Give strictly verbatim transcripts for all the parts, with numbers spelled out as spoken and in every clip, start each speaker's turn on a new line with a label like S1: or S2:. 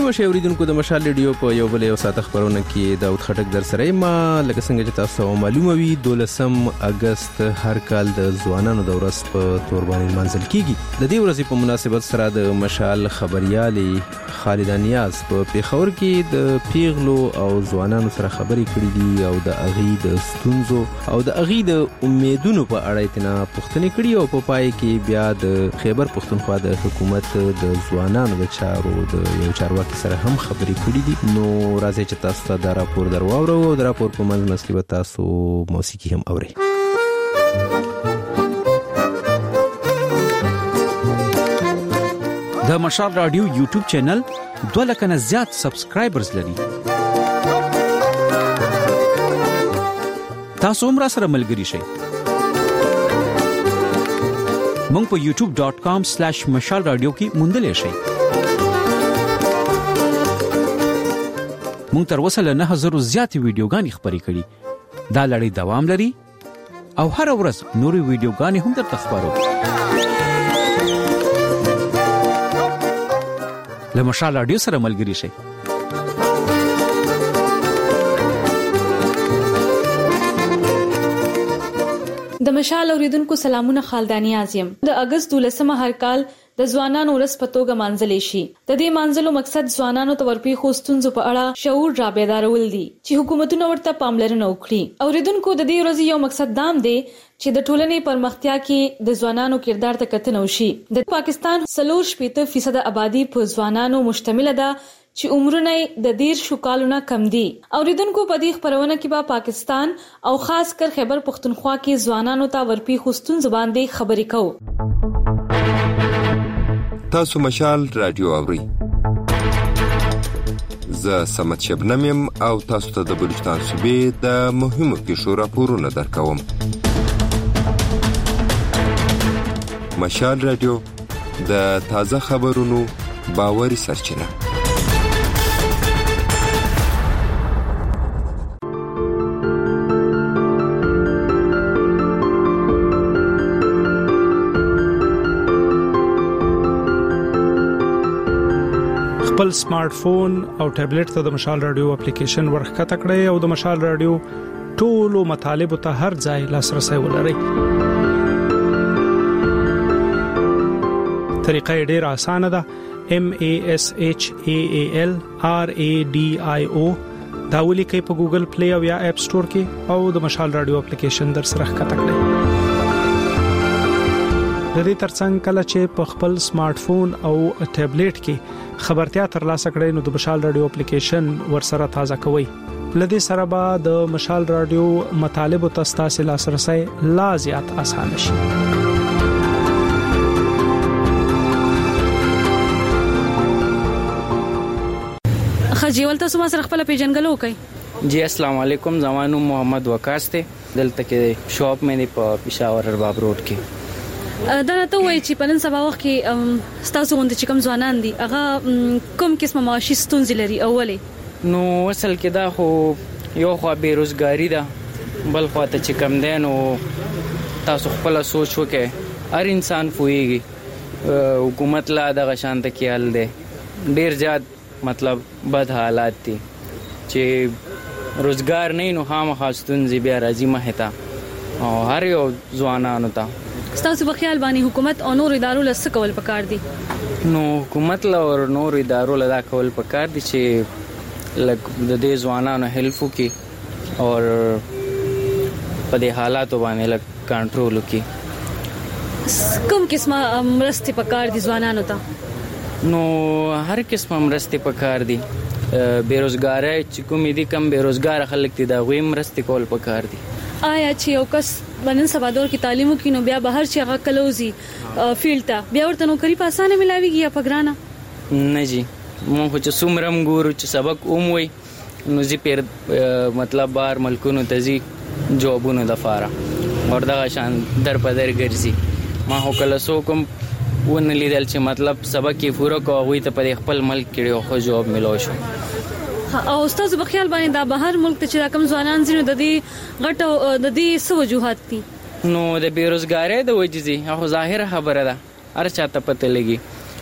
S1: مو شي اوریدونکو د مشال ریډیو په یو بل یو ساعت خبرونه کې داود خټک در سره ما لکه څنګه چې تاسو معلومه وي دولسم اگست هر کال د ځوانانو د ورځ په تور باندې منځل کیږي. د دې ورځې په مناسبت سره د مشال خبريالي خالد نیاز په پیښور کې د پیغلو او ځوانانو سره خبرې کړې دي او د اغي د ستونزو او د اغي د امیدونو په اړه تنا پوښتنې کړې او په پای کې بیا د خیبر پښتونخوا د حکومت د ځوانانو د چارو د یو چارواکي سره هم خبرې کړې دي. نو راځي چې تاسو ته دا راپور درواورو او دا راپور په منځ کې به تاسو موسیقي هم اورئ.
S2: د مشال رادیو یوټیوب چینل دوه لک نه زیات سبسکرایبرز لري. تاسو هم را سره ملګري شئ. مونږ په یوټیوب ډاٹ کام سلیش مشال رادیو کې موندلې شئ. مونږ تر اوسه له نه هزار زیاتې ویډیوګانې خبرې کړي. دا لړۍ دوام لري او هر ورځ نورې ویډیوګانې هم درته خبرو. له مشال رادیو سره ملګري شئ.
S3: د مشال اوریدونکو سلامونه خالدانی اعظم. د اگست دولسمه هر کال د ځوانانو ورځ په توګه مانځلې شي. د دې مانځلو مقصد ځوانانو ته ورپېښو ستونزو په اړه شعور را بیدارول دي چې حکومتونه ورته پاملرنه وکړي. اوریدونکو د دې ورځې یو مقصد دام دی چې د ټولنې پرمختیا کې د ځوانانو کردار ته کتنه وشي. د پاکستان څلور شپېته فیصد آبادی په ځوانانو مشتمل ده چې عمرونه د ډیر شو کالونه کم دي. اوریدونکو په دې خبرونه کې به پاکستان او خاص کر خیبر پختونخوا کې ځوانانو ته ورپېښو ستونزو باندې خبرې کوو.
S4: تاسو مشال رادیو اورئ. زه سمت شبنم یم او تاسو ته د بلوچستان صوبې د مهمو پیښو راپورونه درکوم. مشال رادیو د تازه خبرونو باوري سرچینه.
S5: خپل سمارټ فون او ټابلیټ ته د مشال رادیو اپلیکیشن ورخته کړئ او د مشال رادیو ټولو مطالب ته هر ځای لاسرسي ولرئ. طریقه ډیره اسانه ده. M A S H A A L R A D I O دا ولیکئ په ګوګل پلی او یا اپ سٹور کې او د مشال رادیو اپلیکیشن در سره ښکته کړئ. د دې ترڅنګ کله چې په خپل سمارټ فون او ټابلیټ کې خبرتیا ترلاسه کړئ نو د مشال رادیو اپلیکیشن ورسره تازه کوئ. لدې سره به د مشال رادیو مطالب او تاسو لاسرسي لا زیات آسان شي.
S3: خجیول تاسو ما سره خپل پیژنګلو کوي.
S6: جی السلام علیکم. زمانو محمد وقاص ته دلته کې شاپ مې په پېښور رباب روډ کې.
S3: دا نه ته وایي چې په نن سبا وخت کې ستاسو غونډه چې کوم ځوانان دي هغه کوم قسمه معاشي ستونزې لري؟ اولې
S6: نو اصل کې دا خو یو خو بیروزګاری ده، بل خو ته چې کم دی نو تاسو خپل سوچ وکړئ. هر انسان پوهیږي حکومت لا دغه شانته کېال دی، ډیر زیات مطلب بد حالات دي چې روزګار نه نو خامخا ستونزې بیا راځي مخې ته او هر یو ځوانانو ته.
S3: ستاسو په خیال باندې حکومت او نور ادارو له څه کول پکار دي؟
S6: نو حکومت له او نور ادارو له دا کول پکار دي چې لکه د دې ځوانانو هیلپ وکړي او په دې حالاتو باندې لکه کنټرول وکړي.
S3: کوم قسمه مرستې پکار دي ځوانانو ته؟
S6: نو هر قسمه مرستې پکار دي. بیروزګاری چې کوم دي کم بیروزګار خلک دي دا غوي مرستې کول پکار دي.
S3: آیا چې یو کس بنن سبا دور کې تعلیم وکړي نو بیا بهر چې هغه کلوزي فیلډ ته بیا ورته نوکری په اسانه ملاويږي یا په ګرانه؟
S6: نه جی، مونږ چې څومره ګورو چې سبق اوموي نو زی پیر مطلب بار ملکونو ته زی جوابونو د فاره اور دغه شان در په در ګرځي. ما هو کله سو کوم ون لیدل چې مطلب سبق کې پوره کوي ته په خپل ملک کې خو جواب ملو شو.
S3: او استاد په خیال باندې دا بهر ملک ته چې کوم ځوانان زینو د دې غټو د دې څه وجوهات دي؟
S6: نو د بیروزګاری د وجې هغه ظاهر خبره ده، هر چاته پته لګي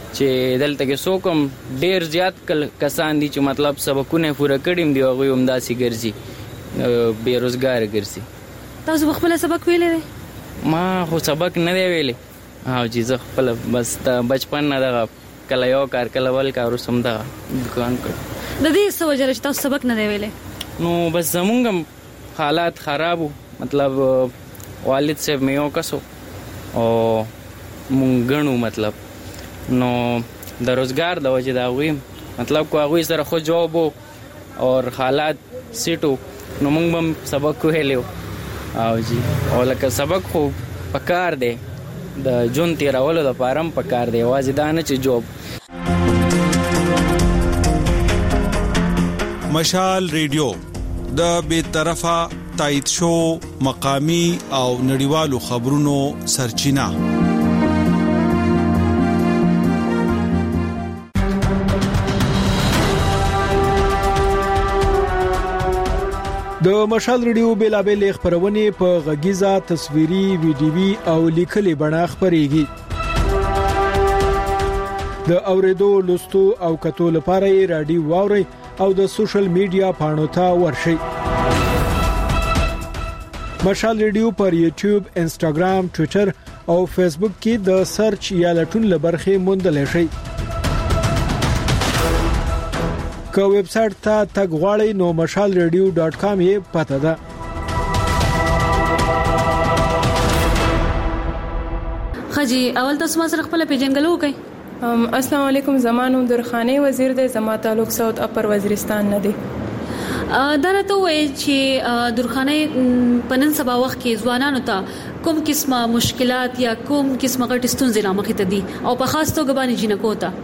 S6: چې دلته کې څوک هم ډیر زیات کسان دي چې مطلب سبقونه پوره کړي دي هغوی همداسې ګرځي بېروزګاره ګرځي.
S3: تاسو خپل سبق ویلی دی؟
S6: ما خو سبق نه دی ویلی او چې زه خپل بس د بچپن نه دغه کله یو کار کله بل کار اوس هم دغه دکان کړ.
S3: د دې څه وجه چې تاسو سبق نه دی ویلی؟
S6: نو بس زمونږ هم حالات خراب وو، مطلب والد صاحب مې یو کس او مونږ ګڼو مطلب نو د روزګار د وجې د هغوی مطلب کو هغوی سره خو جواب و او حالات سیټ و نو مونږ به هم سبق ویلی و او جی او لکه سبق خو پکار دی د ژوند تېرولو دپاره هم پکار دی، یوازې دا نه چې جوب.
S7: مشال ریډیو د بې طرفه تایید شو مقامی او نړیوالو خبرونو سرچینه.
S5: د مشال ریډیو بیلابل خبرونه په غږیزه تصویري ویډیوي او لیکلي بڼه خبريږي. د اوریدو لوستو او کتو لپاره یې رادیو واوري او د سوشل میډیا پاڼو ته ورشئ. مشال ریډیو پر یوټیوب، انسټاګرام، ټوئیټر او فیسبوک کې د سرچ یا لټون لبرخه موندل شئ. که ویب سټ ته تګ غواړئ نو مشال ریډیو ډاٹ کام یې پته ده.
S3: خجی اول تاسو ما سره خپل پیژنګلو کوي.
S8: السلام علیکم، زمانو درخانه وزیر د زما تعلق ساوث اپر وزیرستان نه دی.
S3: دا راته وایي چې درخانه پنن سبا وخت کې ځوانانو ته کوم قسمه مشکلات یا کوم قسمه غټ ستونزې رامخې ته دي او په خاص توګه باندې جنکو ته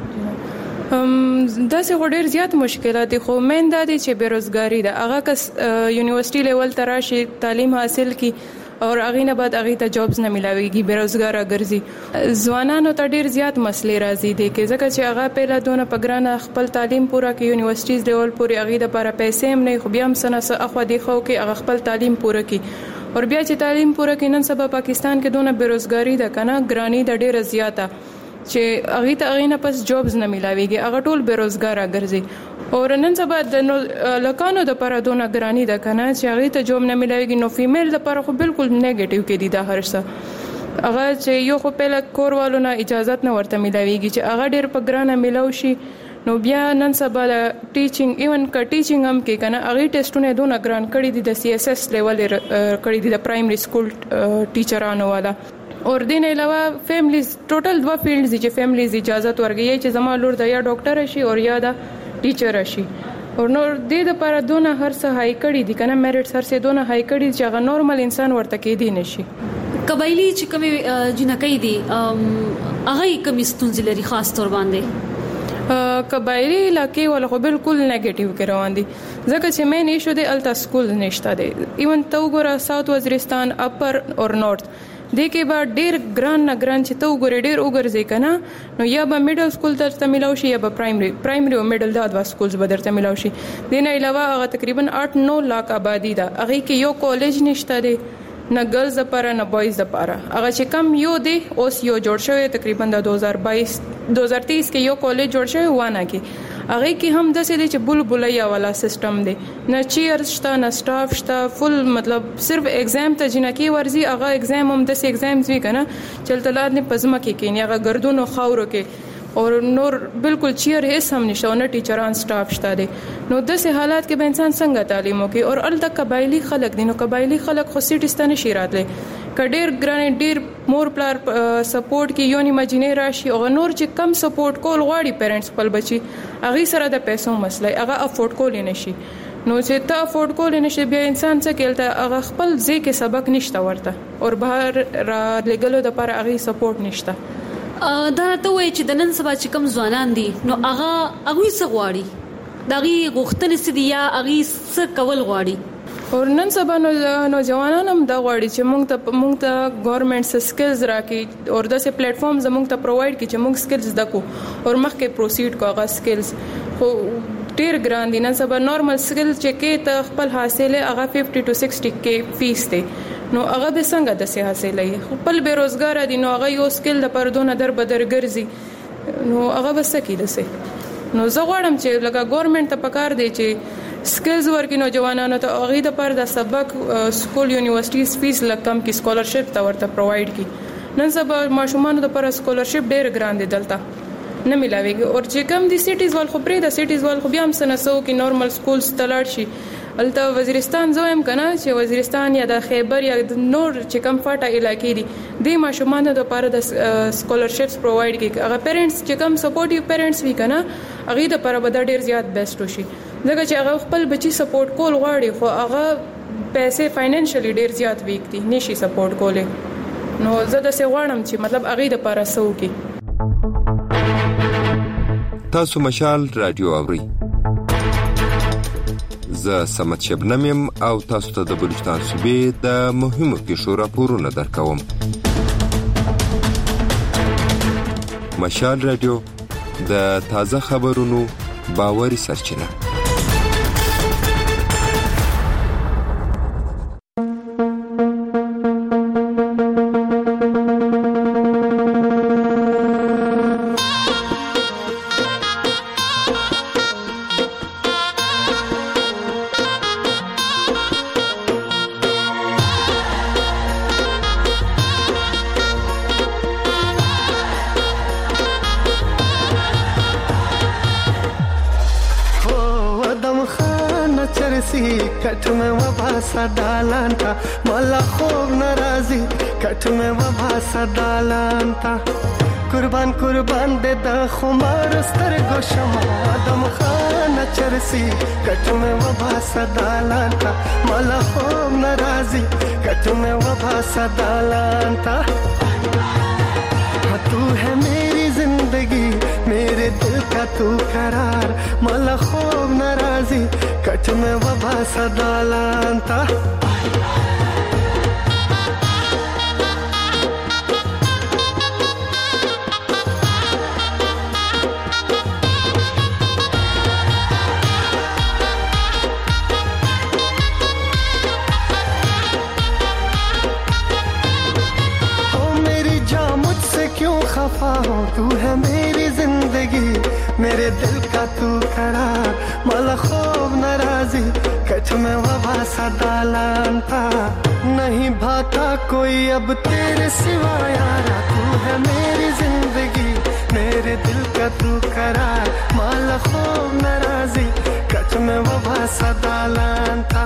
S8: دا څه ډېر زیات مشکلات دي، خو مین دا دي چې بیروزګاری ده. هغه کس یونیورسيټي لیول ته راشي، تعلیم حاصل کی او هغه نه بعد هغه ته جابز نه ملاويږي، بیروزګار ګرځي. ځوانانو ته ډېر زیات مسلې راځي دي کې ځکه چې هغه په لادونه پګرانه خپل تعلیم پوره کوي، یونیورسيټیز لیول پورې هغه د لپاره پیسې هم نه، خو بیا هم سنه اخو دی خو کې هغه خپل تعلیم پوره کوي. او بیا چې تعلیم پوره کوي نن سبا پاکستان کې دونه بیروزګاری ده کنه، ګرانی د ډېر زیاته چې هغه ته هغه نه پس جابز نه ملاويږي، هغه ټول بیروزګار ګرځي. او نن سبا د لکانو د پر دونه ګرانی ده کنه چې هغه ته جوب نه ملاويږي، نو فیمیل د پر خو بالکل نیگیټیو کې دي دا هرڅه. هغه چې یو خو په کور والو نه اجازه نه ورته ملاويږي چې هغه ډېر په ګرانه ملاو شي. نو بیا نن سبا د ټیچینګ ایون کا ټیچینګ هم کې کنه هغه ټیسټونه دونه ګران کړي دي، د سی ایس ایس لیول کړي دي د پرایمري سکول ټیچرانو والا. اور دین علاوه فیملیز ټوټل دوا فیلډز دي چې فیملیز اجازه ورګي چې زما لور د یا ډاکټر شي او یا د ټیچر شي. او نور د دې لپاره دونه هر څه هاي کړي دي کنه، میرټس هر څه دونه هاي کړي چې هغه نورمال انسان ورته کې دي نشي.
S3: قبایلی چې کومي جنکې دي هغه کوم ستونزې لري خاص تور باندې؟
S8: قبایلی علاقې ولا خو بالکل نیگیټیو کې روان دي ځکه چې مین ایشو دی التا سکول نشته دی. ایون تو ګوره ساوث وزیرستان اپر اور نورث د کې با ډیر ګران نه ګران چې تو ګوره ډیر وګرځي کنه، نو یا به میډل سکول ته ملاو شي یا به پرایمري پرایمري او میډل دا دوا سکولز به درته ملاو شي. دین علاوه هغه تقریبا آठ نو لاک آبادی ده، هغه کې یو کالج نشته دی، نه ګرلز لپاره نه بوایز لپاره. هغه چې کم یو دی اوس یو جوړ شوی تقریبا د دو هزار بائیس دو هزار تیئیس کې یو کالج جوړ شوی وانه کې. هغه کې هم د سې چې بلبلیا والا سیستم دی، نه چیر شته نه سټاف شته، فل مطلب صرف ایگزام ته جنکی ورزي. هغه ایگزام هم د سې ایگزامز وی کنه چلته لاد نه پزما کې کینی هغه ګردونو خاورو کې اور نور بالکل چیر هیڅ هم نشته، نه ټیچران سټاف شته دي. نو د سې حالات کې به انسان څنګه تعلیم وکي؟ اور ال تک قبایلی خلک دي، نو قبایلی خلک خو سیټستانه شیراتله کډیر ګران ډیر مور پلار سپورټ کې یونی مجینه راشي او نور چې کم سپورټ کول غواړي پیرنټس خپل بچي هغه سره د پیسو مسله هغه افورډ کول نه شي. نو چې تا افورډ کول نه شي بیا انسان څه کېلته هغه خپل ځای کې سبق نشته ورته او بهر را لګلو د پر هغه سپورټ نشته.
S3: دا ته وایي چې د نن سبا چې کم ځوانان دي نو هغه هغه څه غواړي، دغه غوښتنې څه دي یا هغه څه کول غواړي؟
S8: اور نن سبا نو نوجوانان هم دا غواړي چې موږ ته موږ ته ګورنمنت سکلز راکړي او داسې پلیټ فارم زموږ ته پرووایډ کړي چې موږ سکلز زده کو او مخکې پروسیډ کو. هغه سکلز خو ډیر ګران دي نن سبا. نورمال سکل چې کې ته خپل حاصله هغه پچاس ټو ساٹھ کې فیس دی، نو هغه به څنګه د سي حاصلې خپل بیروزګار دي، نو هغه یو سکل د پردونه در بدر ګرځي نو هغه بس کې دسه نو زه غواړم چې لکه ګورنمنت ته پکار دی چې سکلز ورکې نوجوانانو ته هغه د پر د سبق سکول یونیورسيټیز فیس لکم کې سکولرشپ ته ورته پرووايډ کی نن سبا ماشومان د پر سکولرشپ ډېر ګران دي دلته نه ملاويږي او چې کم دي سټیز ول خو پرې د سټیز ول خو بیا هم سنسو کې نورمال سکولز تلاړ شي الته وزیرستان زویم کنه چې وزیرستان یا د خیبر یا د نور چې کم فاټه علاقې دي د ماشومان د پر د سکولرشپس پرووايډ کی هغه پیرنټس چې کم سپورټیو پیرنټس وی کنه هغه د پر بده ډېر زیات بیسټ وشي ځکه چې هغه خپل بچي سپورټ کول غواړي خو هغه پیسې فاینانشلی ډیر زیات ویک دي نشي سپورټ کولای نو زه د څه غواړم چې مطلب هغه د پاره سو کې
S4: تاسو مشال رادیو اوري زه سمت شبنم يم او تاسو ته د بلوچستان صوبې د مهمو پیښو راپورونه درکوم. مشال رادیو د تازه خبرونو باوري سرچینه.
S9: कट में वो भाषा डालता मला खूब नाराजी कट में वो भाषा डालता कुर्बान कुर्बान दे दा खुमार स्तर गोशमा दम खाना चरसी कट में वो भाषा डालता मला खूब नाराजी कट में वो भाषा डालता तू है मेरी जिंदगी मेरे दिल का तू करार मला खूब नाराजी कट में वो भाषा डालता खफा हो तू है मेरी जिंदगी मेरे दिल का तू करार मला खूब नाराजी कच में वबा सा डालता नहीं भाता कोई अब तेरे सिवा यारा तू है मेरी जिंदगी मेरे दिल का तू करार मला खूब नाराजी कच में वबा सा डालता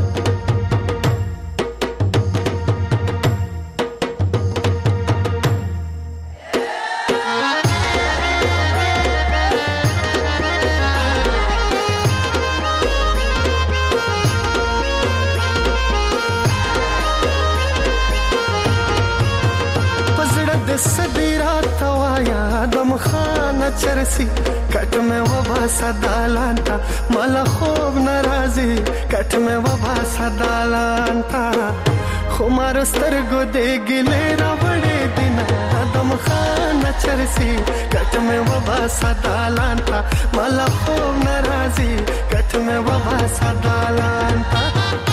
S9: चरसी कट में वो भाषा डालता मला खूब नाराजी कट में वो भाषा डालता खुमारो स्तरगो दे गिले बड़े दिन दम खाना चरसी कट में वो भाषा डालता मला खूब नाराजी कट में वो भाषा डालता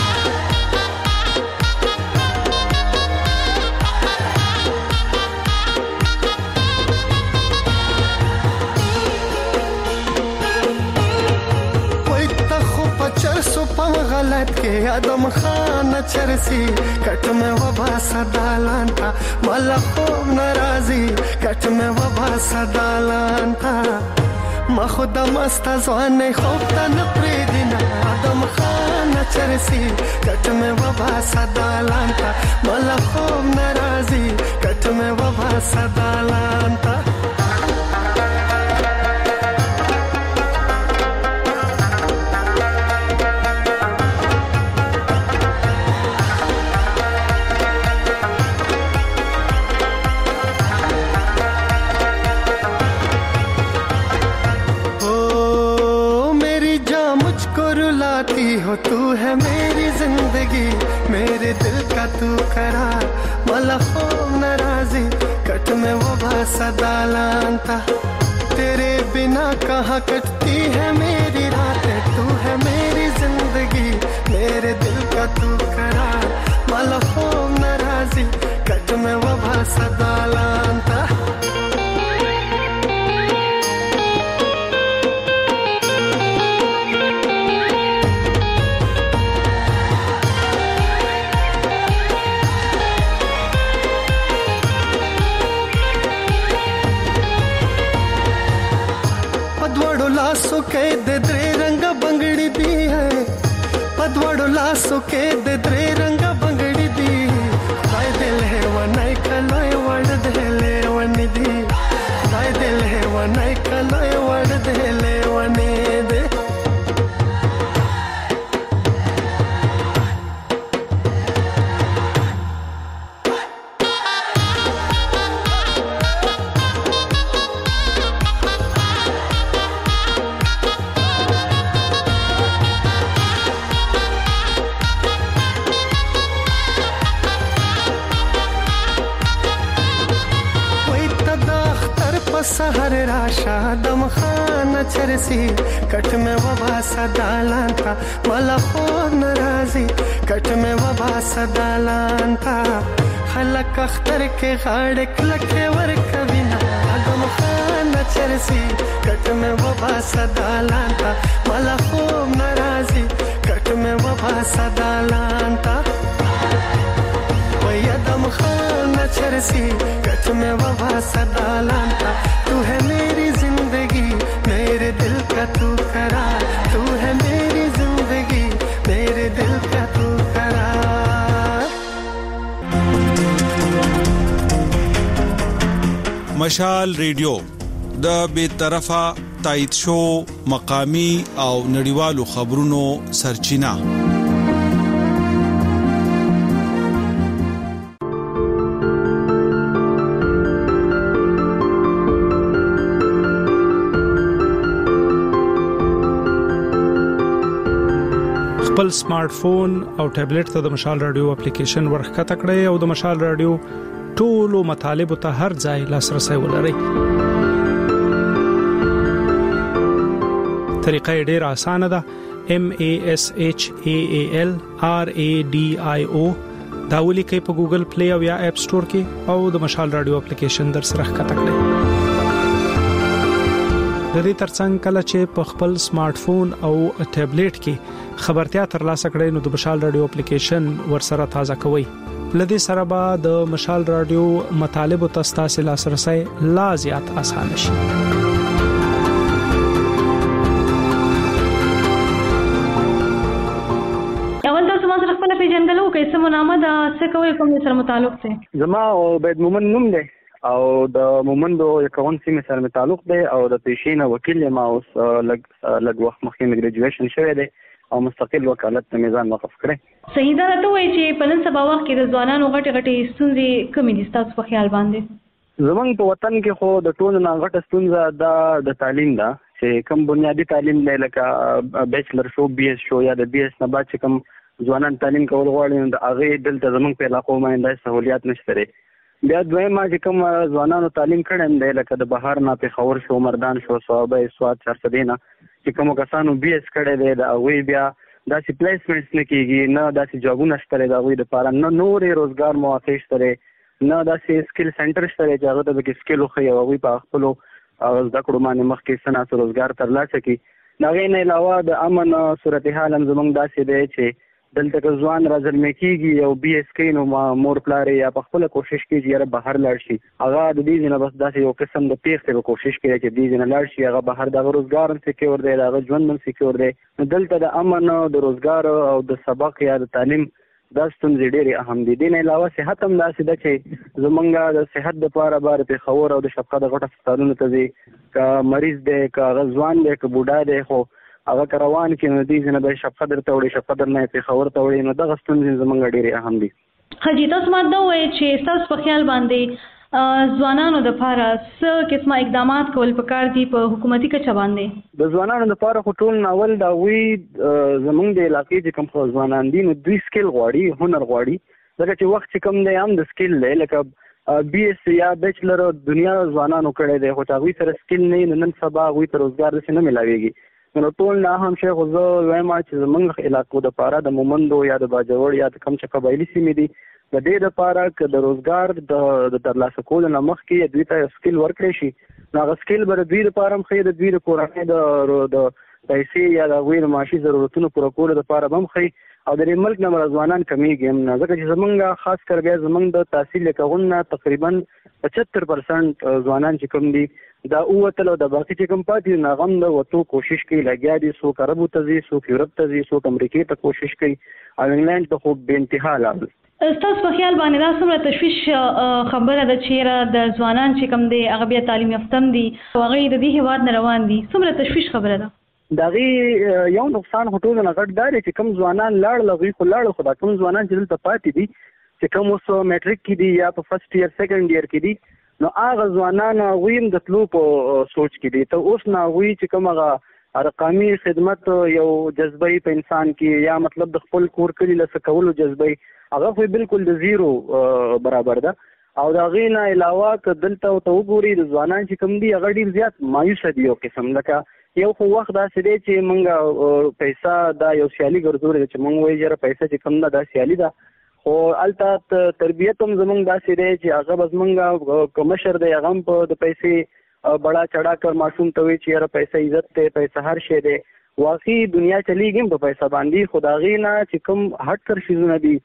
S9: गलत के आदम खाना चरसी कट में वो भाषा डालता मला खूब नाराजी कट में वो भाषा डालता ما خدا مستا زوانه خوب تن پریدینا آدم خانه چرسی کٹ میں وبا صدالانتا مالا خوب نرازی کٹ میں وبا صدالانتا हो तू है मेरी जिंदगी मेरे दिल का तू करार मला खूब नाराजी कट में वो भाषा डालता तेरे बिना कहाँ कटती है मेरी रातें तू है मेरी जिंदगी मेरे दिल का तू करार मला खूब नाराजी कट में वो भाषा डालता لاسو کې د درې رنګه بنګړي دي خدای دل هر ونای کلوي وړ دې له ونی دي خدای دل هر ونای کلوي وړ دې له ونی دي سحر راشا دم خانه چرسی کټ میں وبا سدالان تا ملا خو ناراضي کټ میں وبا سدالان تا خلک اختر کې غاړ کلکه ور کوینا دم خانه چرسی کټ میں وبا سدالان تا ملا خو ناراضي کټ میں وبا سدالان تا ویا دم خانه چرسی کټ میں وبا سدالان تا تو ہے میری زندگی میرے دل کا تو قرار تو ہے میری زندگی میرے دل کا تو قرار
S7: مشال ریډیو د بیطرفه تایید شو مقامی او نړیوالو خبرونو سرچینه
S5: خپل سمارټ فون او ټابلیټ ته د مشال رادیو اپلیکیشن ورخته کړئ او د مشال رادیو ټولو مطالب ته هر ځای لاسرسي ولرئ. طریقه ډیره اسانه ده. M A S H A A L R A D I O دا ولیکئ په ګوګل پلی او یا اپ سٹور کې او د مشال رادیو اپلیکیشن در سره ښکته کړئ. د دې ترڅنګ کله چې په خپل سمارټ فون او ټابلیټ کې خبرتیا ترلاسه کړئ نو د مشال رادیو اپلیکیشن ورسره تازه کوئ. لدې سره به د مشال رادیو مطالب او تاسو لاسرسي لا زیات آسان شي.
S3: اول تاسو ما سره خپل پیژندلو کې سمو نامه دا څه کوي کوم سره متعلق دی؟
S10: زما عبید مومن نوم دی او د مومندو یکون سیمه سره متعلق دی او د پیشینه وکیل یم او لګ لګ وخت مخکې ګریجویشن شوی دی او مستقل وکالت ته میزان وقف کړی.
S3: صحیح ده ته وایي چې په نن سبا وخت کې د ځوانانو غټه غټه ستونزې کومې دي تاسو په خیال باندې؟
S10: زمونږ په وطن کې خو د ټولو نه غټه ستونزه د تعلیم ده چې کوم بنیادی تعلیم دی لکه بیچلر شو بي اس شو یا د بي اس نه بعد چې کوم ځوانان تعلیم کول غواړي نو د هغه دلته زمونږ په علاقو باندې سہولیات نشته لري. بیا دویمه چې کوم ځوانانو تعلیم کړي دی لکه د بهر نه په خور شو مردان شو صوابه سواد چرسدینه چې کوم کسانو بي اس کړي دی دا وی بیا داسې پلیسمنټس نه کیږي نه داسې جابونه شته دا وی د پاره نه نورې روزګار مواقع شته نه داسې سکل سنټر شته چې هغه ته کې سکل خو یو وی په خپل زده کړو باندې مخکې صنعت روزګار ترلاسه کی. دا غي نه علاوه د امن صورتحال هم زمونږ داسې دی چې دلته که ځوان راځلمې کېږي او بي اس کوي نو مور پلار یا په خپله کوشش کوي چې یاره بهر لاړ شي هغه د دې نه بس داسې یو قسم د تېښتې په کوشش کوي چې دې نه لاړ شي هغه بهر دغه روزګار هم سکیور دی د هغه ژوند هم سکیور دی. نو دلته د امن د روزګار او د سبق یا د تعلیم دا ستونزې ډېرې اهم دي. دې نه علاوه صحت هم داسې ده چې زمونږ د صحت دپاره بار پېښور او د شفقت د غټه هسپتالونو ته ځي که مریض دی که هغه ځوان دی که بوډا دی خو هغه که روان کړي نو دې ځینې به شفقت درته وړي شفقت در نه یې پېښور ته وړي نو دغه ستونزې زمونږ ډېرې اهم دي.
S3: حاجي تاسو ما دا وایئ چې ستاسو په خیال باندې ځوانانو دپاره څه قسمه اقدامات کول پکار دي په حکومتي کچه باندې؟ د
S10: ځوانانو دپاره خو ټول ناول د هغوی زمونږ د علاقې چې کوم خو ځوانان دي نو دوی سکل غواړي هنر غواړي ځکه چې وخت چې کوم دی هم د سکل دی لکه بي اس یا بیچلر دنیا ځوانانو کړی دی خو چې هغوی سره سکل نه وي نو نن سبا هغوی ته روزګار داسې نه میلاویږي. نو ټول نه هم شیخ زه وایم چې زمونږ علاقو دپاره د مومندو یا د باجوړ یا د کوم چې قبایلي سیمې دي د دې دپاره که د روزګار د ترلاسه کولو نه مخکې دوی ته سکل ورکړی شي نو هغه سکل به د دوی دپاره هم ښایي د دوی د کورنۍ د پیسې یا د هغوی د معاشي ضرورتونو پوره کولو دپاره به هم ښایي او د ملک نه ځوانان کمیږي هم نه، ځکه چې زمونږ خاص کر بیا زمونږ د تحصیل کغونه تقریبا پچهتر پرسنٹ ځوانان چې کوم دي دا اوتل او د باقي چې کوم پاتې ناغم د وته کوشش کوي لګیا دي، سو عربو ته ځي، سو یورپ ته ځي، سو امریکا ته کوشش کوي او انګلند ته خو به انتها لاله.
S3: تاسو په خیال باندې دا څومره تشویش خبره ده چې د ځوانان چې کوم دي هغه بیا تعلیم یافتم دي او هغه د دې هواد نه روان دي، څومره تشویش خبره ده؟
S10: دغه یو نقصان هټول نه غټ داري چې کوم ځوانان لاړ لغوي خو لاړ خو دا کوم ځوانان چې دلته پاتې دي چې کوم اوس میټریک کې دي یا په فرست ایئر سیکنډ ایئر کې دي، نو هغه ځوانان ویم د تلو په سوچ کې دي. ته اوس نه وی چې کوم هغه رقمي خدمت یو جذبه په انسان کې یا مطلب د خپل کور کلی لسه کولو جذبه هغه خو بالکل د زیرو برابر ده. او دا غینه علاوه ک دلته او ته وګوري د ځوانان چې کوم دي هغه ډیر زیات مایوس دي یو قسم لکه یو خو وخت دا سړي چې مونږه پیسې دا یو سیالي ګرځول چې مونږ وایي چې پیسې چې کوم نه دا سیالي ده، خو الته تربیت هم زمونږ دا سړي چې هغه بس مونږه کمشر دی هغه په د پیسې بڑا چڑھا کر معصوم ته وی چې پیسې عزت ته پیسې هر شی دی، واقعي دنیا چلیږي په پیسې باندې. خدای نه چې کوم هټ کر شیزونه دي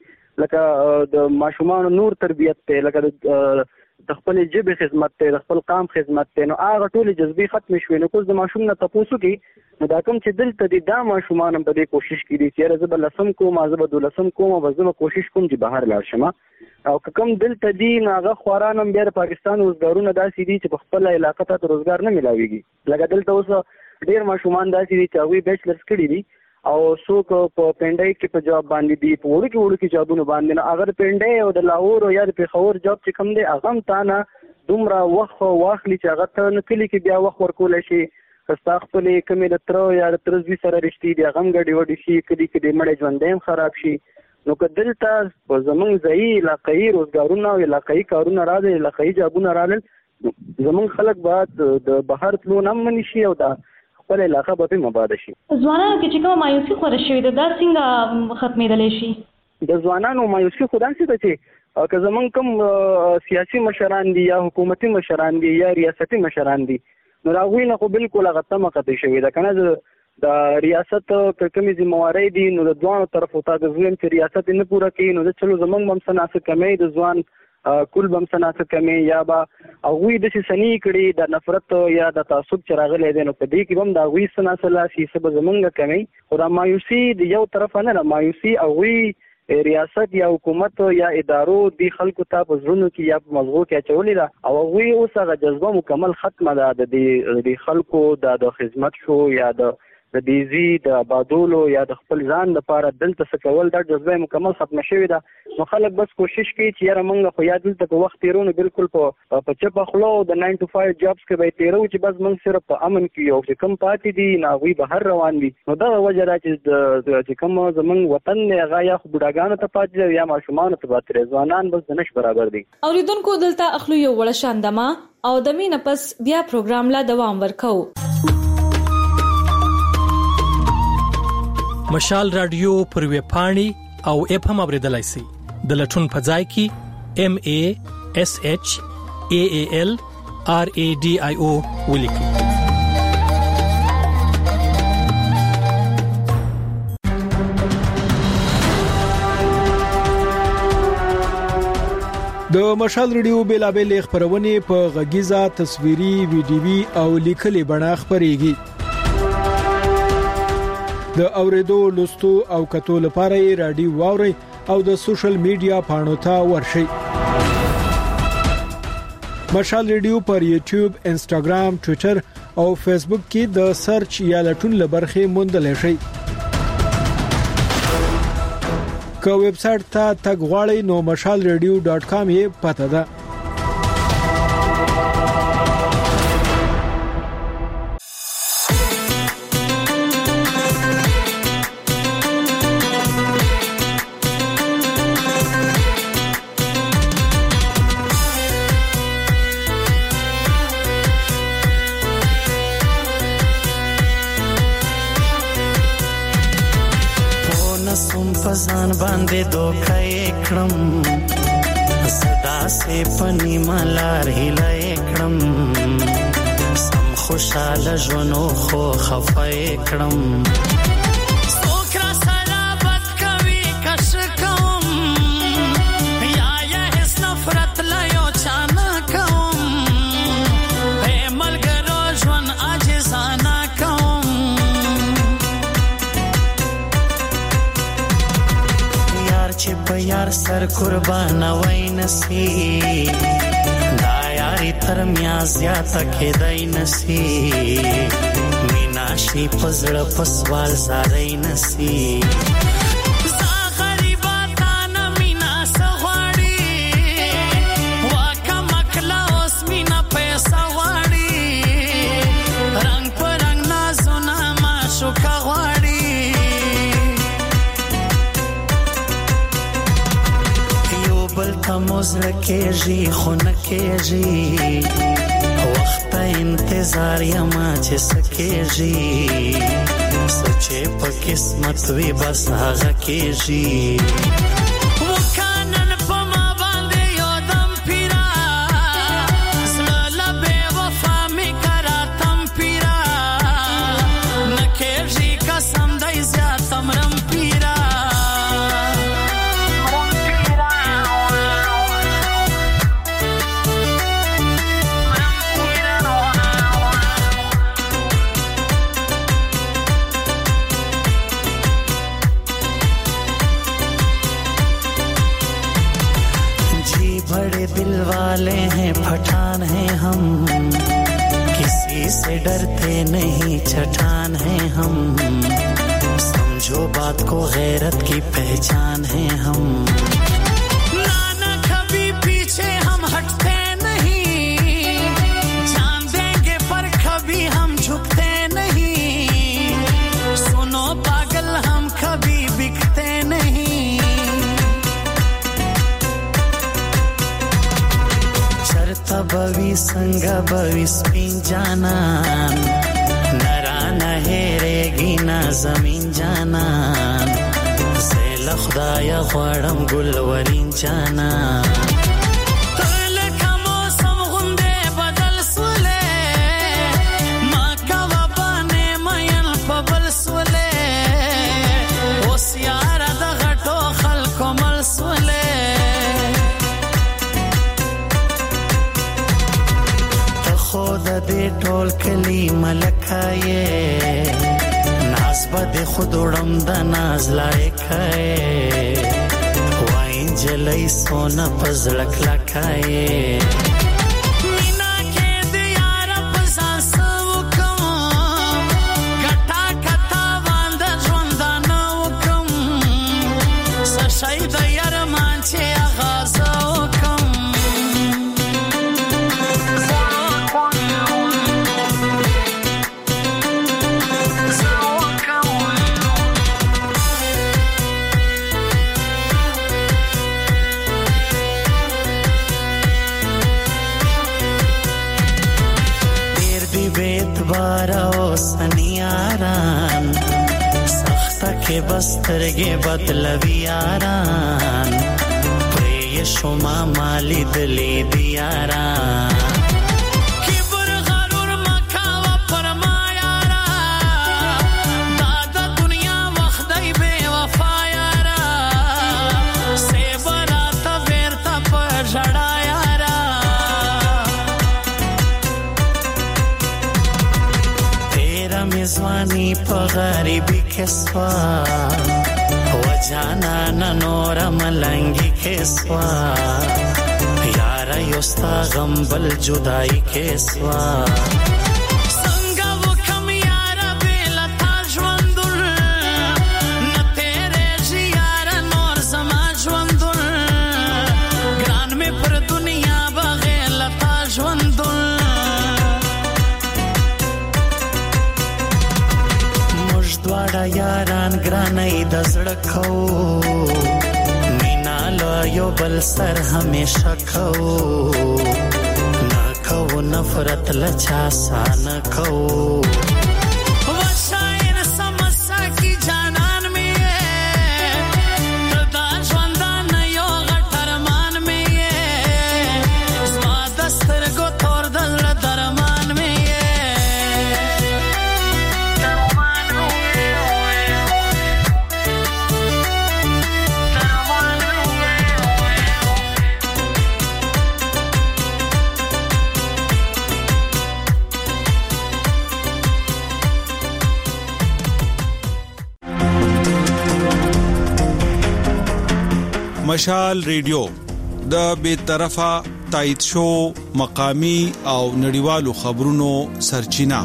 S10: لکه د ماشومان نور تربیت ته، لکه د خپل جبه خدمت ته، د خپل قام خدمت ته، نو هغه ټول جذبې ختم شوې. نو کوم د ماشوم نه تاسو کې نو دا کوم چې دلته دي دا ماشومان هم په دې کوشش کوي چې زه بل لسم کوم، زه به دولسم کوم، او زه به کوشش کوم چې بهر لاړ شم. او کوم دلته دي نو هغه خواران هم بیا د پاکستان روزګارونه داسې دي چې په خپل علاقه ته روزګار نه ملاويږي. لکه دلته اوس ډیر ماشومان داسې دي چې هغه بیچلرز کړي دي او څوک په پنډای کې په جواب باندې دي، په وړو کې وړو کې جوابونه باندې نه، اگر پنډای او د لاهور او یا د پیښور جواب چې کوم دی هغه هم تا نه دومره وخت واخلي چې هغه ته نه کلی کې بیا وخت ورکول شي، ستا خپلې کومې د تره یا د ترزوي سره رشتې دي هغه هم ګډې وډې شي، کلي کې د مړی ژوندی هم خراب شي. نو که دلته په زمونږ ځایي علاقایي روزګارونه او علاقایي کارونه راغلل، علاقایي جابونه راغلل، زمونږ خلک باید د بهر تلو نه هم منې شي او دا خپل علاقه به په مباده شي.
S3: ځوانانو کې چې کومه مایوسي خوره شوې ده دا څنګه ختمېدلی شي؟
S10: د ځوانانو مایوسي خو داسې ده چې که زمونږ کوم سیاسي مشران دي یا حکومتي مشران دي یا ریاستي مشران دي نو د هغوی نه خو بالکل هغه تمه قطعي شوې ده. که نه د ریاست که کومې ذمهوارۍ دي نو د دواړو طرفو ته که زه یم چې ریاست یې نه پوره کوي نو د چلو زمونږ به هم څه ناڅه کمی د ځوان کل به هم څه ناڅه کمی، یا به هغوی داسې سني کړي د نفرت یا د تعصب چې راغلی دی نو په دې کې به هم د هغوی څه ناڅه لاسي څه به زمونږ کمی. خو دا مایوسي د یو طرفه نه ده، مایوسي هغوی ریاست یا حکومت یا ادارو دی خلکو ته په زړونو کې یا په مغزو کې اچولې ده او هغوی اوس هغه جذبه مکمل ختمه ده د دې خلکو د خدمت شو یا د د دیزی د آبادولو یا د خپل ځان لپاره دلته څه کول دا جذبه مکمل ختمه شوې ده. نو خلک بس کوشش کوي چې یاره موږ خو یا دلته په وخت تیرو نو بالکل په په چپه خوله د ناین ټو فایو جابس کې به تیرو چې بس موږ صرف په امن کې یو چې کم پاتې دي نو هغوی بهر روان دي. نو دغه وجه ده چې چې کوم زموږ وطن دی هغه یا خو بوډاګانو ته پاتې دی یا ماشومانو ته پاتې دی، ځوانان بس د نش برابر دي.
S3: اوریدونکو دلته اخلو یو وړه شاندما او د مینه پس بیا پروګرام لا دوام ورکو.
S11: مشال رادیو پر ویب پاڼې او اپ هم اوریدلای شئ. د لټون په ځای کې ام ا اس اچ ا ا ال ار ا ډي آی او ولیکئ.
S5: د مشال رادیو بیلابل خبرونه په غږیزه تصویري ویډیوي او لیکلي بڼه خبريږي. د اوریدو لوستو او کتو لپاره رادیو واوري او د سوشل میډیا پاڼو ته ورشئ. مشال رادیو پر یوټیوب، انستګرام، ټوئیټر او فیسبوک کې د سرچ یا لټون لبرخه موندل شئ. که ویب سټ ته تګ غواړئ نو مشال رادیو ډاټ کام یې پته ده.
S12: ځان باندې دوکه کړم صدا سه پنی ملار هله کړم سم خوشاله ژوندو خو خفای کړم څوک را سره بد کوي په یار سر قربان وای نسی دا یاری تر میا زیاته کېدای نسی مینا شي پزړه پسوال زارای نسی موزر کېږي خو نه کېږي وخت انتظار یما چې سکېږي سوچې په قسمت وي بس هغه کېږي वाले हैं पठान हैं हम किसी से डरते नहीं छठान हैं हम समझो बात को गैरत की पहचान हैं हम नाना कभी पीछे हम हटते नहीं जान देंगे पर कभी हम झुकते नहीं सुनो पागल हम कभी बिकते नहीं बवी संगा बवी स्पिन जानन नरा नहेरेगी ना जमीन जानन زیل خدایا غواړم ګلورین جانان دې ټول کلی ملکایې ناز بده خود وړم د ناز لایکایې وای جلای سونا پزړک لکایې مینا کې دې یار پسان سو کوم ګټا کتا باند ژوند نه وکم سشای د یار مان چې آغاز وکم سنیاران سخته کې بسترګې بدلوي یاران پرې شوما مالی دلی دیاران کبر غرور مکاوه پر ما یارا دا د دنیا وخت دی بے وفا یارا سیبراته بیرته په ژړا میزوانی په غریبی کې سوا و جانا نور ملنګي کې سوا یار یوستا غم بل جدائی کې سوا څنګه وکم یار بل تا ژوندل نه تیرې یار نور سما ژوندل ګران می پر دنیا بغیر تا ژوندل دواړه یاران ګرانې د زړه کو مینا له یو بل سر همیشه کو نه کو نفرت لچا سان کو وشایر سمسا کی جانان می دا ژوندان یو غټرمان می زما دستر ګو تور دل درمان می
S7: مشال ریډیو د بے طرفه تایید شو مقامی او نړیوالو خبرونو سرچینه.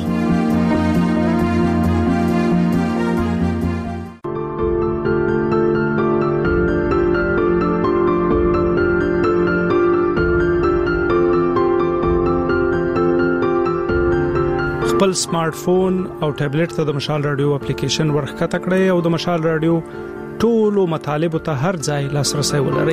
S5: خپل سمارټ فون او ټابلیټ ته د مشال رادیو اپلیکیشن ورخکته کړئ او د مشال رادیو ټولو مطالب ته هر ځای لاسرسي ولرئ.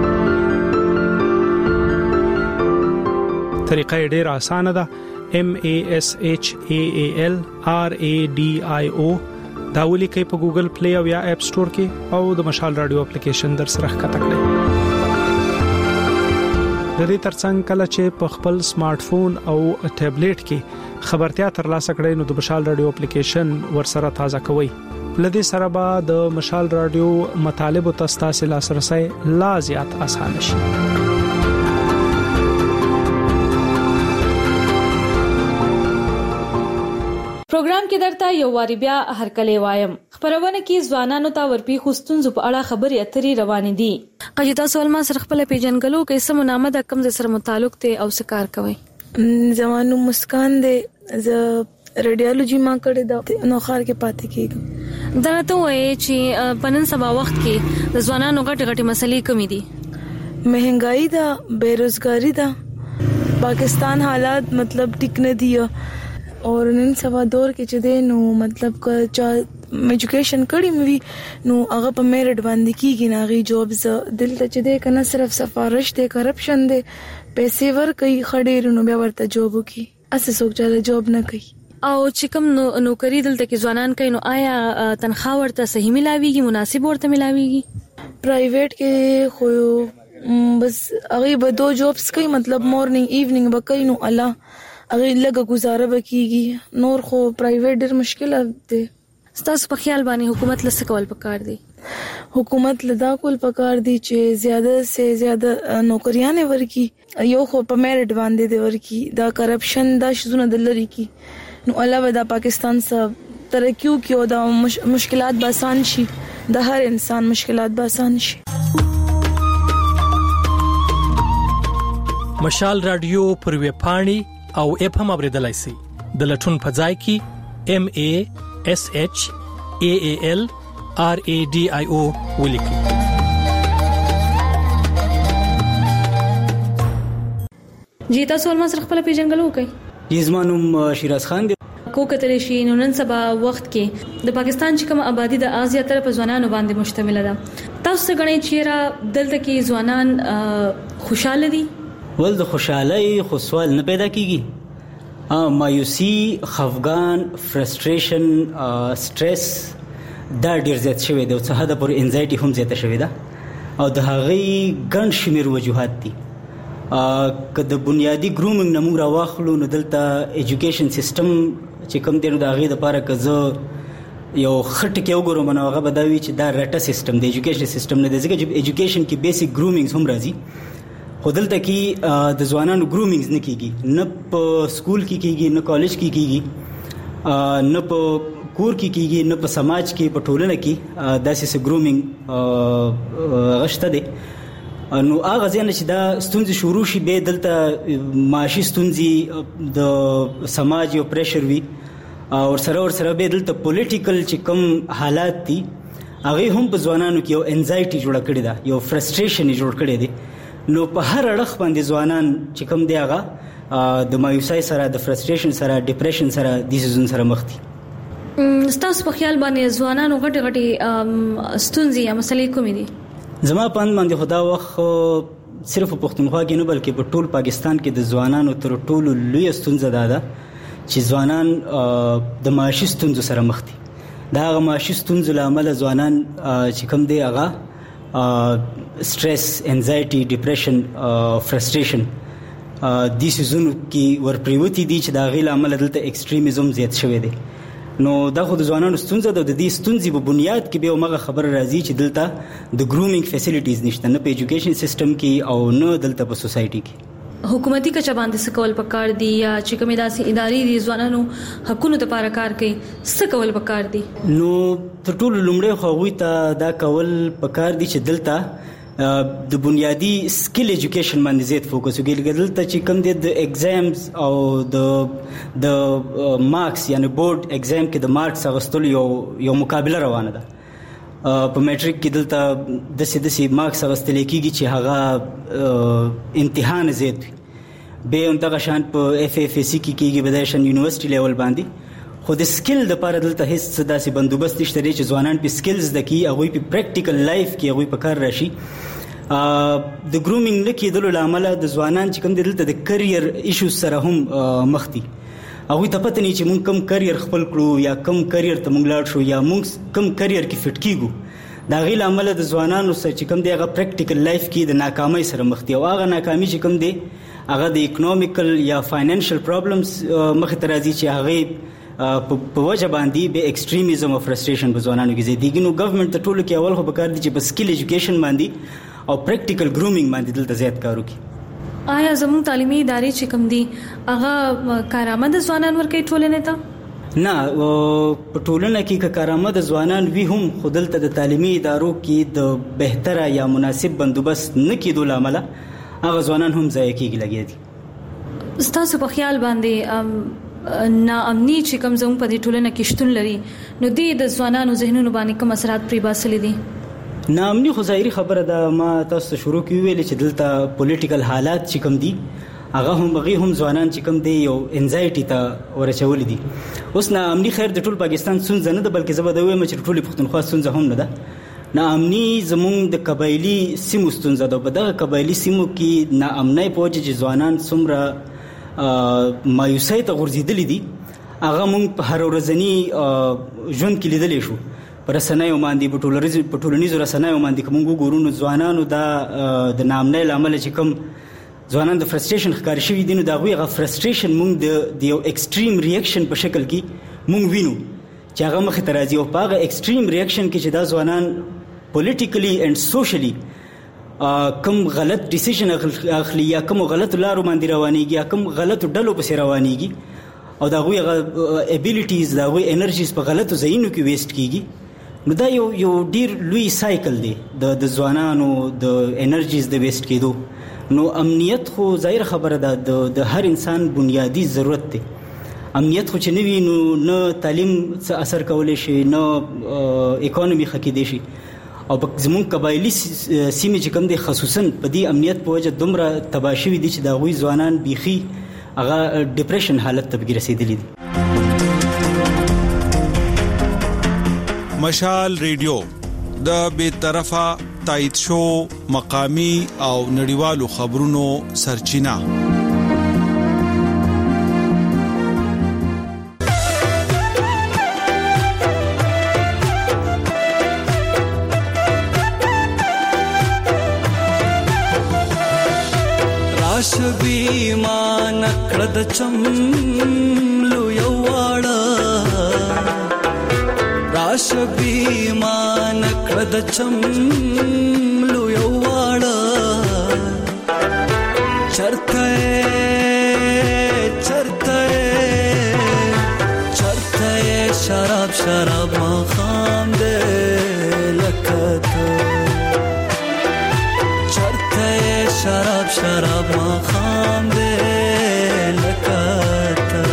S5: طریقه ډیره اسانه ده. M A S H A A L R A D I O دا ولیکئ په ګوګل پلی او یا اپ سٹور کې او د مشال رادیو اپلیکیشن در سره ښکته کړئ. د دې ترڅنګ کله چې په خپل سمارټ فون او ټابلیټ کې خبرتیا ترلاسه کړئ نو د مشال رادیو اپلیکیشن ورسره تازه کوئ. لدې سره به د مشال رادیو مطالب او تاسو لاسرسي لا زیات آسان شي.
S3: پروګرام کې درته یو واری بیا هرکلی وایم. خبرونه کې ځوانانو ته ورپی خوستونزو په اړه خبرې اترې روانې دي. اجي تاسو ولما سره خپل پیژنګلو کې سم نامه د کم سره متعلق ته او سکار کوي.
S13: زمانو مسکان دې ز ریډیالوجي ما کړی دا نو خار کې پاتې کېږم.
S3: دا ته وایي چې پنن سبا وخت کې د ځوانانو غټ غټ مسلې کمی دي.
S13: مهنګای دا بیروزګاری دا پاکستان حالات مطلب ټیک نه دی اور نن سبا دور کې چې دی نو مطلب کا ایجوکیشن کړی مې نو هغه په میرټ باندې کیږي نه غي جابز دلته چې دی کنه صرف سفارش دی کرپشن دی پیسې ور کوي خډیر نو بیا ورته جوب کوي اسه څوک چې جوب نه کوي
S3: او چې کوم نوکری دلته کې ځوانان کوي نو آیا تنخواه ورته صحیح ملاويږي مناسب ورته ملاويږي؟
S13: پرایویټ کې خو بس هغه به دو جابس کوي مطلب مورنینګ ایونینګ به کوي نو الله هغه لګه گزاره وکيږي. نور خو پرایویټ ډېر مشکل دی.
S3: ستاسو په خیال باندې حکومت لسه کول پکار دی؟
S13: حکومت لدا کول پکار دی چې زیاده سے زیاده نوکریاں ورکی یو خو په میرټ باندې دی ورکی دا کرپشن دا شزونه د لری کی نو علاوه دا پاکستان سره ترقیو کې او دا مش... مشکلات به آسان شي د هر انسان مشکلات به آسان شي.
S11: مشال رادیو پر وی پاڼي او اپ هم اوریدلای شي د لټون په ځای کې M A S H A A L R A D I O ولیکي.
S3: جی تاسو ولما سره خپل پیژنګلو کوي؟
S14: یزمانوم شیراز خان دی.
S3: کو کتل شي نو نن سبا وخت کې د پاکستان چې کوم آبادی د ازیا تر په ځوانانو باندې مشتمل ده. تاسو څنګه چیرې دلته کې ځوانان خوشاله دي؟
S14: ول د خوشحالي خو سوال نه پیدا کیږي. مایوسی، خفګان، فرستریشن، سټرس دا ډیر زیات شوی دی او څه حد پورې انزایټي هم زیاته شوی ده او د هغې ګڼ شمېر وجوهات دي. که د بنیادي ګرومینګ نه موږ راواخلو نو دلته ایجوکیشن سیستم چې کوم دی نو د هغې دپاره که زه یو ښه ټکې وګورم نو هغه به دا وي چې دا رټه سیستم دی، ایجوکیشن سیستم نه دی ځکه چې ایجوکیشن کې بیسیک ګرومینګز هم راځي خو دلته کې د ځوانانو ګرومینګز نه کېږي، نه په سکول کې کېږي، نه کالج کې کېږي، نه په کور کې کېږي، نه په سماج کې په ټولنه کې داسې څه ګرومینګ هغه شته دی. نو هغه ځای نه چې دا ستونزې شروع شي بیا دلته معاشي ستونزې د سماج یو پریشر وي او سره ورسره بیا دلته پولیټیکل چې کوم حالات دي هغې هم په ځوانانو کې یو انزایټي جوړه کړې ده، یو فرستریشن یې جوړ کړی دی. نو په هر اړخ باندې ځوانان چې کوم دی هغه د مایوسۍ سره، د فرستریشن سره، ډیپریشن سره، دې سیزونو سره مخ دي.
S3: ستاسو په خیال باندې ځوانانو غټې غټې ستونزې یا مسلې کومې دي؟
S14: زما په اند باندې خو دا وخت صرف په پښتونخوا کې نه بلکې په ټول پاکستان کې د ځوانانو تر ټولو لویه ستونزه دا ده چې ځوانان د معاشي ستونزو سره مخ دي. د هغه معاشي ستونزو له امله ځوانان چې کوم دی هغه سټرس، انزایټي، ډیپریشن، فرستریشن دې سیزونو کې ورپریوتي دي چې د هغې له امله دلته ایکسټریمزم زیات شوی دی. نو دا خو د ځوانانو ستونزه ده. د دې ستونزې په بنیاد کې بیا همغه خبره راځي چې دلته د ګرومینګ فیسیلیټیز نشته، نه په ایجوکیشن سیستم کې او نه دلته په سوسایټي کې.
S3: حکومتي کچه باندې څه کول پکار دي یا چې کومې داسې ادارې دي ځوانانو حقونو لپاره کار کوي څه کول پکار دي؟
S14: نو تر ټولو لومړی خو هغوی ته دا کول پکار دي چې دلته د بنیادی سکل ایجوکیشن باندې زیات فوکس وکړي. دلته چې کوم د ایگزامز او د د مارکس یعنی بورډ ایگزام کې د مارکس اغوستل یو یو مقابله روانه ده. په میټریک کې دلته د سیدسي مارکس اغوستل کېږي چې هغه امتحان زیات وي. به هم دغه شان په اف اف سی کې کېږي بدایشن یونیورسيټي لیول باندې. خو د سکل د لپاره دلته هیڅ داسې بندوبست نشته چې ځوانان په سکلز د کې هغه په پریکټیکل لایف کې هغه په کار راشي. د ګرومینګ نه کېدلو لامل د ځوانان چې کوم دلته د کرییر ایشوز سره هم مخ دي. هغه ته پته نه چې مونږ کوم کرییر خپل کړو یا کوم کرییر ته مونږ لاړ شو یا مونږ کوم کرییر کې فټ کیږو. دا غي لامل د ځوانانو سره چې کوم دی هغه پریکټیکل لایف کې د ناکامۍ سره مخ دي او هغه ناکامي چې کوم دی هغه د اکونومیکل یا فاینانشل پرابلمز مخ ته راځي چې هغه په وجه باندې به ایکستریمیزم او فرستریشن په ځوانانو کې زیاتېږي. نو ګورنمنت ته ټولو کې اول خو پکار دي چې په سکل ایجوکیشن باندې او پریکټیکل ګرومینګ باندې دلته زیات کار وکړي.
S3: آیا زموږ تعلیمي ادارې چې کوم دي هغه کارآمد ځوانان ورکوي ټولنې ته؟
S14: نه، په ټولنه کې که کارآمد ځوانان وي هم خو دلته د تعلیمي ادارو کې د بهتره یا مناسب بندوبست نه کېدو له امله هغه ځوانان هم ضایع کېږي لګیا دي.
S3: ستاسو په خیال باندې ناامني چې کوم زموږ په دې ټولنه کې شتون لري نو دې د ځوانانو ذهنونو باندې کوم اثرات پرې باسلې دي؟
S14: ناامني خو ظاهري خبره ده. ما تاسو شروع کې ویل چې دلته پولیټیکل حالات چې کوم دي هغه هم بغي هم ځوانان چې کوم دی یو انزایټي ته ورچول دي. اوس ناامني خیر د ټول پاکستان ستونزه نه ده بلکې زه به دا وایم چې ټول پښتونخوا ستونزه هم نه ده. ناامني زموږ د قبایلی سیمو ستونزه ده. په دغه قبایلی سیمو کې ناامنۍ په وجه چې ځوانان څومره مایوسۍ ته غورځېدلي دي هغه موږ په هر ورځني ژوند کې لیدلی شو. په رسنیو باندې په ټولنیزو رسنیو باندې که موږ وګورو نو ځوانانو دا د ناامنۍ له امله چې کوم ځوانان د فرستریشن ښکار شوي دي نو د هغوی هغه فرستریشن موږ د یو ایکسټریم ریاکشن په شکل کې موږ وینو چې هغه مخې ته راځي. او په هغه ایکسټریم ریاکشن کې چې دا ځوانان پولیټیکلی اینډ سوشلی کوم غلط ډیسیژن اخلي یا کوم غلط لارو باندې روانيږي یا کوم غلط ډلو پسې روانيږي او دا غوي ابیلیټیز دا غوي انرژیز په غلطو ځایونو کې ویسټ کیږي. نو دا یو یو ډیر لوی سایکل دی د د ځوانانو د انرژیز د ویسټ کېدو. نو امنیت خو ظاهر خبره ده د د هر انسان بنیادی ضرورت دی. امنیت خو چې نه وي نو نه تعلیم څه اثر کولی شي نه اکانومي ښه کېدی شي. او زمون قبایلی سیمه چې کوم دي خصوصا په دې امنیت په وجه دومره تباه شوي دي چې دا غوي ځوانان بيخي هغه ډیپریشن حالت ته بګی رسیدلی دي.
S7: مشال ریډیو د بے طرفه تایید شو مقامی او نړیوالو خبرونو سرچینه.
S15: شبي ما نکړه د چملو یو واړه راشبي ما نکړه د چملو یو واړه چرته چرته چرته شراب شراب ما خام دې لکته شراب شراب ما خام دے لکاتا.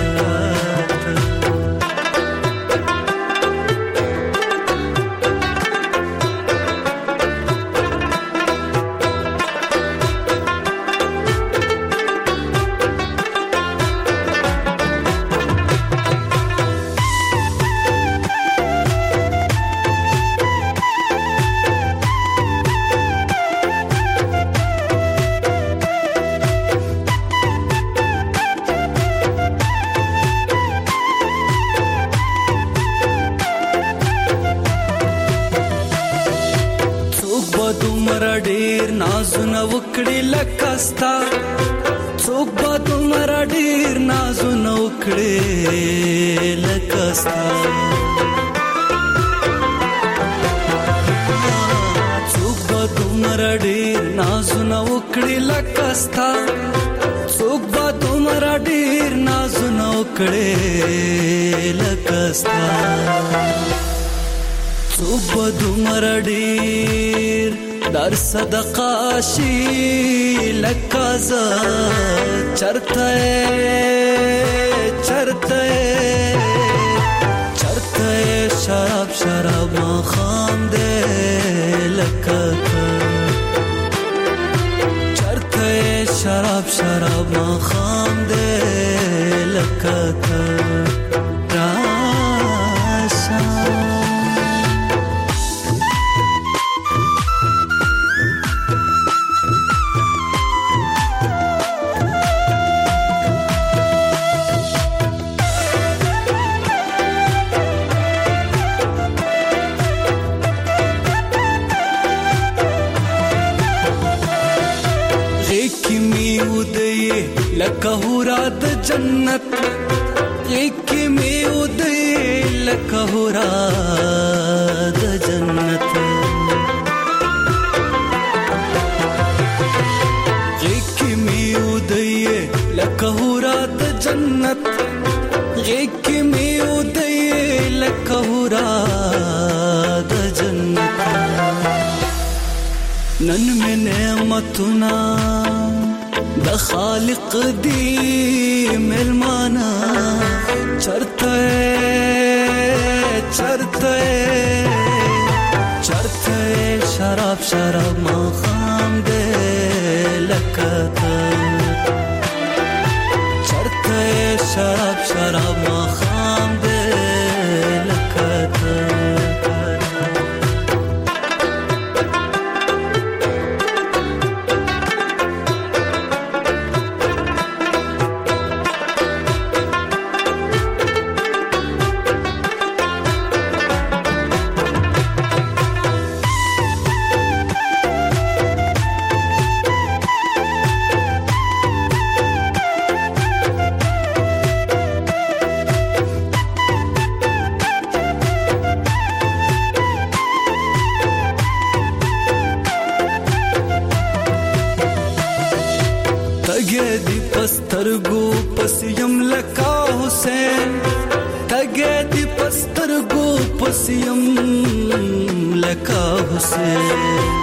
S15: نازونه وکړي لکستا څوک به دومره ډیر نازونه وکړي لکستا څوک به دومره ډیر نازونه وکړي لکستا څوک به دومره ډیر نازونه وکړي لکستا څوک به دومره ډیر در صدقه شي لکازا چرته چرته چرته شراب شراب ما خام دے لکتا چرته شراب شراب ما خام دے لکتا راشا لکه هورا د جنت یک می ودی لکه هورا د جنت یک می ودی لکه هورا د جنت یک می ودی لکه هورا د جنت نن می نعمتنا د خالق دی ملمانا چرته چرته چرته شراب شراب ما خام دے لکتا چرته شراب شراب ما خام دے لکتا پسترګو پسیم لکا حسین تګه دی پسترګو پسیم لکا حسین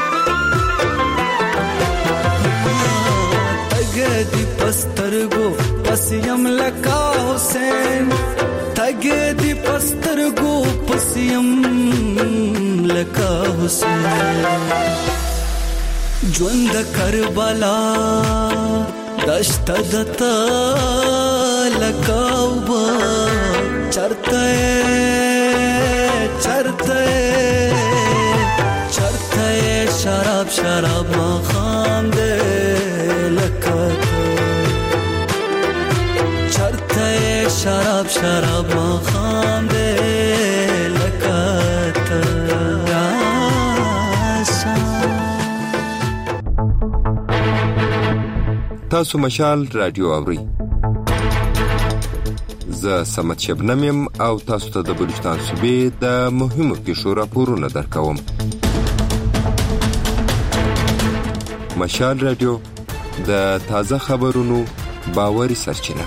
S15: تګه دی پسترګو پسیم لکا حسین تګه دی پسترګو پسیم لکا حسین ژوند کربلا دشت دتا لکاوبا چرته چرته چرته شراب شراب ما خام دے لکتا چرته شراب شراب ما خام دے لکتا
S4: تاسو مشال رادیو اورئ ز سمت شبنم يم او تاسو ته د بلوچستان صوبې د مهمو کیسو راپورونه درکوم. مشال رادیو د تازه خبرونو باوري سرچینه.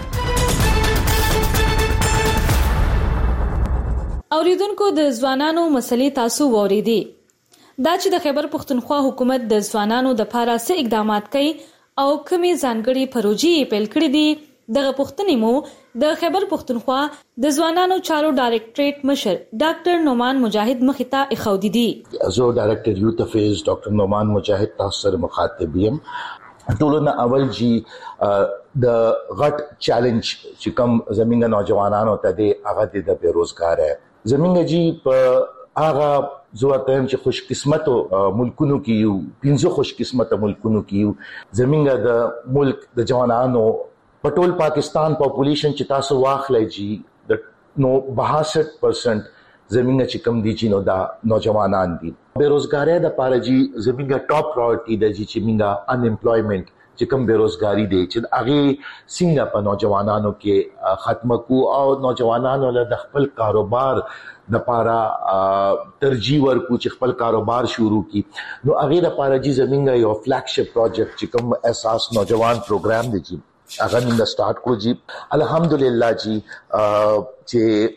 S3: اوریدونکو د ځوانانو مسلې تاسو ووریدي. دا چې د خیبر پختونخوا حکومت د ځوانانو د لپاره څه اقدامات کوي او کومې ځانګړي پروژې پیل کړې دي دغه پوښتنې مو د خیبر پختونخوا د ځوانانو چارو ډایرکټریټ مشر ډاکټر نومان مجاهد مخې ته ایښودي دي.
S16: زه ډایرکټر یوث افیرز ډاکټر نومان مجاهد تاسو سره مخاطب یم. ټولنه اول جی د غټ چیلنج چې کوم زمونږ نوجوانانو ته دی هغه د بیروزګار ہے. زمونږ جی په هغه زوته هم چې خوش قسمتو ملکونو کې یو پنځه خوش قسمته ملکونو کې یو زمونږ د ملک د جوانانو په ټول پاکستان پاپولیشن چې تاسو واخلئ جی د نو باسٹھ پرسنٹ زمونږ چې کم دي چې نو دا نوجوانان دي. بیروزګاری د پاره جی زمونږ ټاپ پرایورټي د جی چې مونږه ان امپلویمنت چې کوم بیروزګاری دی چې هغه څنګه په نوجوانانو کې ختم کو او نوجوانانو له خپل کاروبار د پاره ترجیح ورکو چې خپل کاروبار شروع کی. نو هغه د پاره جی زمونږ یو فلیگشپ پروجیکټ چې کوم اساس نوجوان پروګرام دی جی هغه موږ سٹارټ کړو جی. الحمدلله جی چې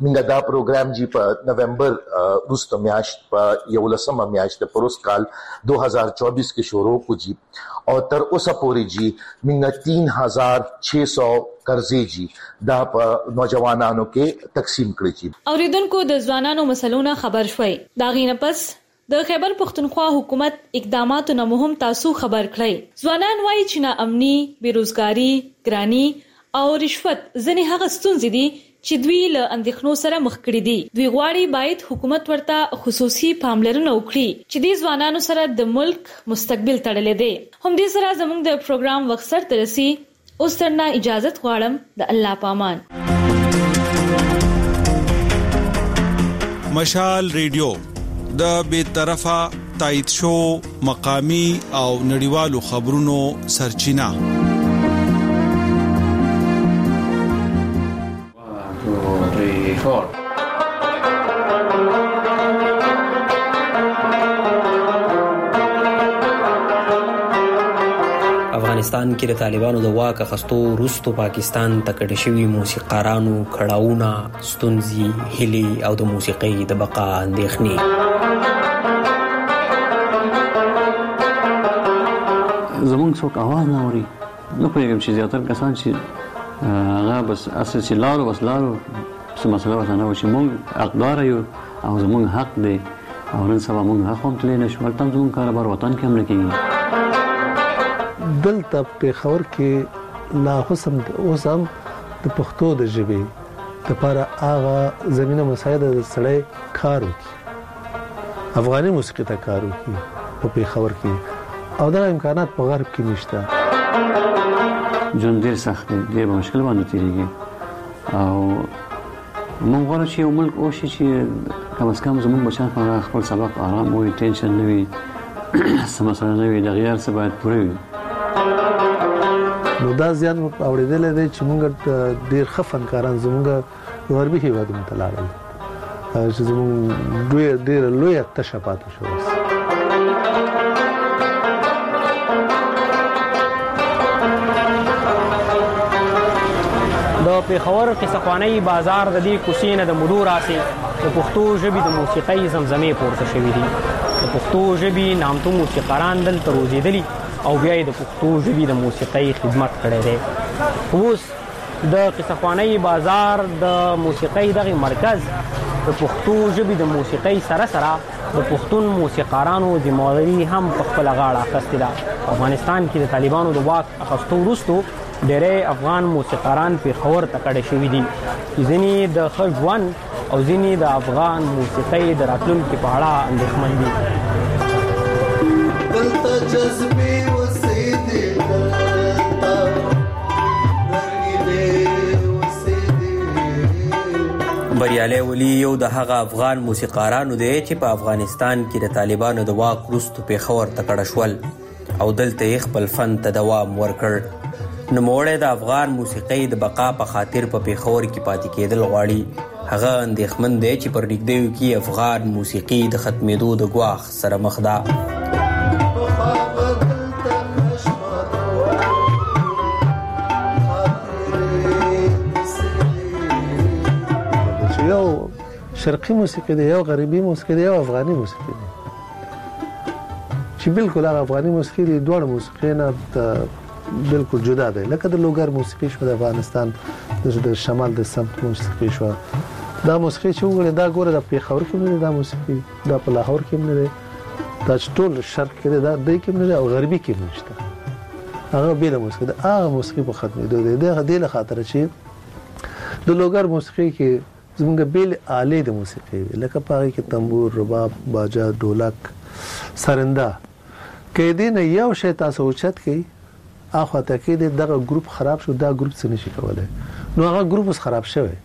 S16: موږ دا پروګرام جی په نومبر وروسته میاشت په یولسمه میاشت پروس کال دو هزار چوبیس کې شروع کو جی او تر اوسه پورې جی موږ تین ہزار چھ سو قرضې جی دا په نوجوانانو کې تقسیم کړی جی.
S3: اوریدونکو د ځوانانو مسلونه خبر شوي دا غینه پس د خیبر پختونخوا حکومت اقداماتو نه مهم تاسو خبر کړئ. ځوانان وایي چې نا امني، بیروزګاری، ګرانی او رشوت ځنې هغه ستونزې دي چې دوی له اندېښنو سره مخ کړي دي. دوی غواړي باید حکومت ورته خصوصي پاملرنه وکړي چې دې ځوانانو سره د ملک مستقبل تړلې دی. هم دې سره زموږ د پروګرام وخت سره ترسي. اوس ترنا اجازت غواړم د الله پامان.
S7: مشال ریډیو د بے طرفه تایید شو مقامی او نړیوالو خبرونو سرچینه.
S17: افغانستان کې د طالبانو د واک اخیستو وروسته پاکستان ته کډه شوي موسیقارانو کړاوونه، ستونزې، هیلې او د موسیقۍ د بقا اندېښنې.
S18: زمونږ څوک اواز نه اوري. نه پوهېږم چې زیاتره کسان چې هغه بس اساس چې لارو بس لارو څه مسله ورته نه وه چې مونږ حقداره یو او زمونږ حق دی او نن سبا مونږ حق هم تللی نه شو. هلته هم زمونږ کاروبار وطن کې هم نه کېږي.
S19: دلته پېښور کې لا اوس هم د پښتو د ژبې دپاره هغه زمینه مساعده د سړی کار وکړي، افغاني موسیقي ته کار وکړي په پېښور کې، او دا امکانات په غرب کې نشته.
S18: ژوند ډېر سخت دی، ډېر په مشکل باندې تېرېږي او مونږ غواړو چې یو ملک وشي چې کم از کم زمونږ بچیان په خپل سبق آرام وي، ټینشن نه وي، څه مسله نه وي، د غیار څه باید پوره وي.
S19: نو دا زیان اورېدلی دی چې مونږ ډېر ښه فنکاران زمونږ غربي هېوادونو ته لاړل چې زمونږ ډېره لویه تشه پاتې شوه.
S20: د پېښور قصهخوانۍ بازار د دې کوڅې نه د مودو راسې د پښتو ژبې د موسیقۍ زمزمې پورته شوي دي. د پښتو ژبې نامتو موسیقاران دلته روزېدلي او بیا یې د پښتو ژبې د موسیقۍ خدمت کړی دی. اوس د قصهخوانۍ بازار د موسیقۍ دغه مرکز د پښتو ژبې د موسیقۍ سره سره د پښتون موسیقارانو ذمه‌داري هم په خپله غاړه اخیستې ده. افغانستان کې د طالبانو د واک اخیستو وروستو ډېری افغان موسیقاران پېښور ته کډه شوي دي. ځینې د ښه ژوند او ځینې د افغان موسیقۍ د راتلونکي په اړه اندېښمن دي.
S17: بریالی ولی یو د هغه افغان موسیقارانو دی چې په افغانستان کې د طالبانو د واک وروسته پېښور ته کډه شول او دلته یې خپل فن ته دوام ورکړ. نوموړی د افغان موسیقۍ د بقا په خاطر په پېښور کې پاتې کېدل غواړي. هغه اندېښمن دی چې پر نږدېو کې افغان موسیقي د ختمېدو د ګواښ سره مخ ده.
S19: یو شرقي موسیقي دی، یو غربي موسیقي دی، یو افغاني موسیقي دی چې بالکل هغه افغاني موسیقي دی دواړه موسیقي نه بالکل جدا دی. لکه د لوګر موسیقي شو د افغانستان، د شمال د سمت موسیقي شو. دا موسیقي چې وګورئ دا ګوره د پېښور کې نه دی، دا موسیقي دا په لاهور کې نه دی، دا چې ټول شرق کې دی دا دی کې نه دی او غربي کې نشته. هغه بېله موسیقي ده، هغه موسیقي په ختمېدو دی. د دې له خاطره چې د لوګر موسیقي کې زمونږ بېلې آلې د موسیقي وي، لکه په هغې کې تنبور، رباب، باجه، ډولک، سرنده. که دې نه یو شی تاسو اوچت کړئ اخواته کې دغه ګروپ خراب شو، دا ګروپ څه نشي کولی، نو هغه ګروپ اوس خراب شوی.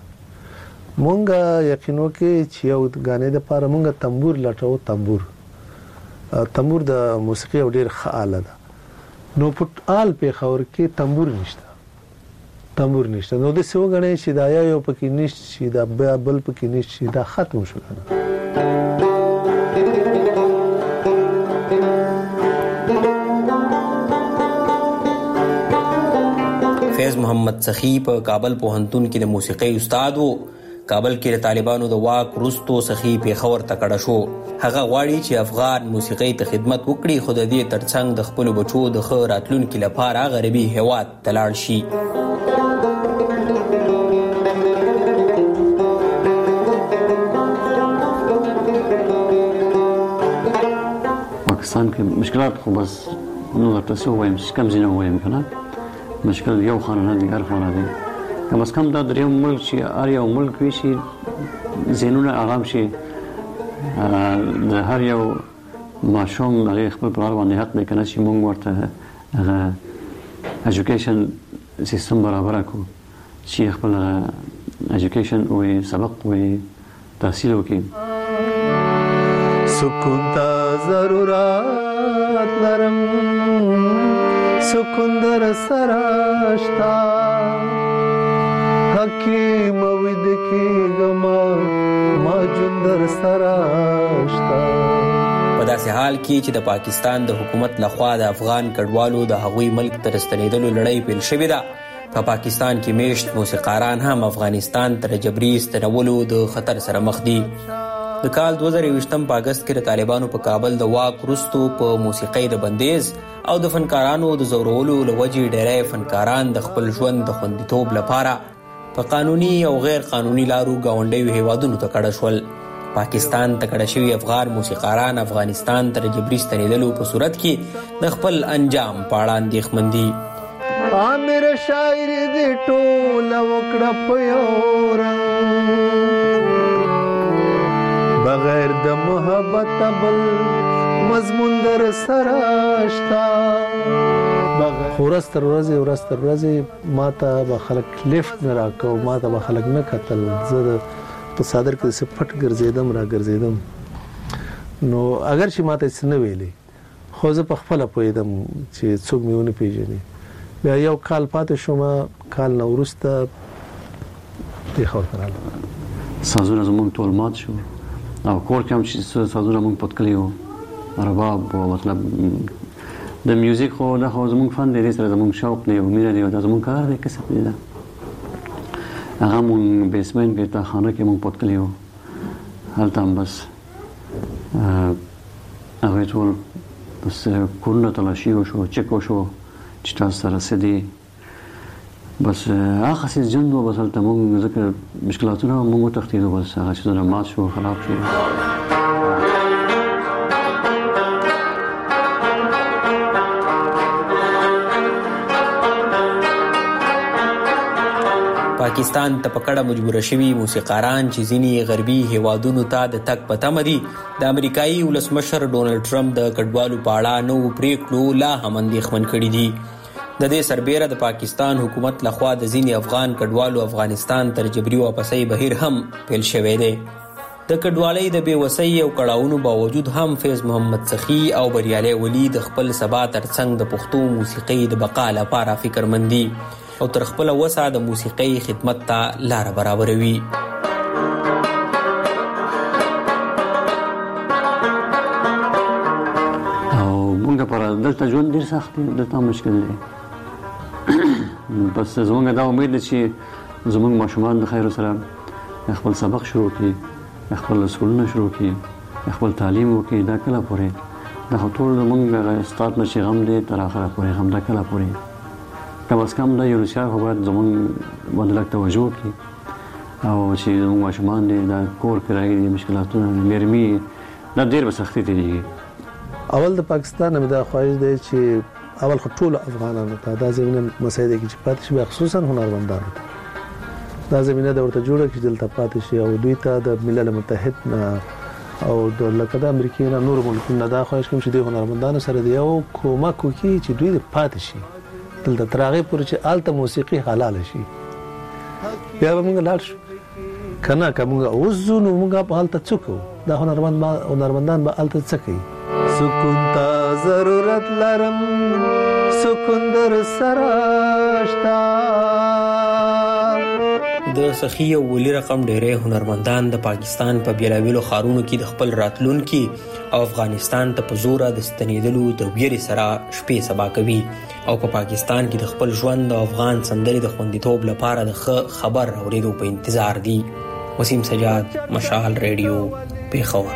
S19: مونږ یقین وکړئ چې یو ګانې دپاره مونږ تنبور لټوو. تنبور تنبور د موسیقي یو ډېر ښه آله ده، نو په آل پېښور کې تنبور نشته، تنبور نشته. نو داسې وګڼئ چې دا یو پکې نشته چې دا بل پکې نشته چې دا ختم شو که نه.
S17: فیض محمد سخی په کابل پوهنتون کې د موسیقۍ استاد و. کابل کې د طالبانو د واک وروستو سخي پیښور ته کډه شو. هغه غواړي چې افغان موسیقۍ ته خدمت وکړي، خو د دې ترڅنګ د خپلو بچو د ښه راتلونکي لپاره غربي هېواد ته لاړ شي.
S18: پاکستان کې مشکلات خو بس نو درته څه ووایم چې کم ځینې ووایم که نه، مشکل یو خانه نه دی، هر خانه دی. کم از کم دا دریم ملک چې هر یو ملک وي چې ذهنونه آرام شي، د هر یو ماشوم هغې خپل پلار باندې حق دی که نه چې مونږ ورته هغه ایجوکیشن سیستم برابره کړو چې خپل ایجوکیشن وي، سبق وي، تحصیل وکړي.
S19: سکون تا ضرورت لرم، سکون در سراشتا، حکیم وید کی گما ما جون در سراشتا.
S17: په داسې حال کې چې د پاکستان د حکومت لخوا د افغان کډوالو د هغوی ملک ته راستنېدلو لړۍ پیل شوې ده، په پاکستان کې میشت موسیقاران هم افغانستان ته د جبري ستنولو د خطر سره مخ دي. د کال دوه زره یوویشتم په اګست کې د طالبانو په کابل د واک وروستو په موسیقۍ د بندیز او د فنکارانو د ځورولو له وجې ډېری فنکاران د خپل ژوند د خوندیتوب لپاره په قانوني او غیر قانوني لارو ګاونډیو هیوادونو ته کډه شول. پاکستان ته کډه شوي افغان موسیقاران افغانستان ته د جبري ستنېدلو په صورت کې د خپل انجام په اړه اندېښمن دي.
S19: عامر شاعر دې ټوله وکړه په یو رنګ، بغیر د محبت بل مضمون در سراشتا. خو ورځ تر ورځې ورځ تر ورځې ما ته به خلک لیفټ نه راکو، ما ته به خلک نه کتل، زه په صادر کې داسې پټ ګرځېدم را ګرځېدم. نو اگر چې ما ته څه نه ویلې، خو زه په خپله پوهېدم چې څوک مې ونه پېژني. بیا یو کال پاتې شوم، کال نه وروسته پېښور ته رالم.
S18: سازونه زموږ ټول مات شو او کور کې هم چې سازونه موږ پت کړي وو، رباب و، مطلب د میوزیک خو دا خو زموږ فن دی، دې سره زموږ شوق دی او مینه دی او دا زموږ کار دی، کسب دی. دا هغه موږ بیسمنټ کې تا خانه کې موږ پت کړي وو، هلته هم بس هغوی ټول بس کورونه تلاشي وشو، چک وشو چې تاسو سره څه دي. بس هغه څه ژوند و، بس هلته موږ ځکه مشکلاتونه موږ وتښتېدو، بس هغه څیزونه مات شو، خراب شو.
S17: پاکستان ته په کډه مجبوره شوي موسیقاران چې ځینې غربي هیوادونو ته د تګ په تمه دي، د امریکایي ولسمشر ډونالډ ټرمپ د کډوالو په اړه نوو پریکړو لا هم اندېښمن کړي دي. د دې سربیره د پاکستان حکومت لخوا د ځینې افغان کډوالو افغانستان تر جبري واپسۍ بهیر هم پیل شوی دی. د کډوالۍ د بېوسۍ او کړاوونو باوجود هم فیض محمد سخي او بریالي ولي د خپل سبا ترڅنګ د پښتو موسیقۍ د بقا لپاره فکرمند دي او تر خپله وسه د موسیقۍ خدمت ته لاره برابروي.
S18: او موږ لپاره دلته ژوند ډېر سخت دی، دلته مشکل دی. بس زموږ دا امید دی چې زموږ ماشومان د خیرو سره خپل سبق شروع کړي، خپل سکولونه شروع کړي، خپل تعلیم وکړي. دا کله پورې دا خو ټول زموږ استاد نه چې غم دی تر آخره پورې غم، دا کله پورې کم از کم دا یونیسیف خو باید زموږ باندې لږ توجه وکړي او چې زموږ ماشومان دي دا کور کرایې دي، مشکلاتونه ګرمي دا ډېر به سختي تېرېږي.
S19: اول د پاکستان هم دا خواهش دی چې اول خو ټولو افغانانو ته دا زمینه مسایده کې چې پاتې شي، بیا خصوصا هنرمندانو ته دا زمینه د ورته جوړه کړي دلته پاتې شي او دوی ته د ملل متحد نه او د لکه د امریکې نه نورو ملکونو نه دا خواهش کوم چې دوی هنرمندانو سره د یو کومک وکړي چې دوی پاتې شي دلته تر هغې پورې چې هلته موسیقي حلاله شي. بیا به موږ لاړ شو، که نه که موږ اوس ځو نو موږ به هلته څه کوو؟ دا هنرمندان به هلته څه کوي؟ سکون ته ضرورت لرم، سکون در سره شته.
S17: د سخي او ولي رقم ډېری هنرمندان د پاکستان په بیلابیلو ښارونو کې د خپل راتلونکي او افغانستان ته په زوره د ستنېدلو د ویرې سره شپې سبا کوي او په پاکستان کې د خپل ژوند او افغان سندرې د خوندیتوب لپاره د ښه خبر اورېدو په انتظار دي. وسیم سجاد، مشال ریډیو، پیښور.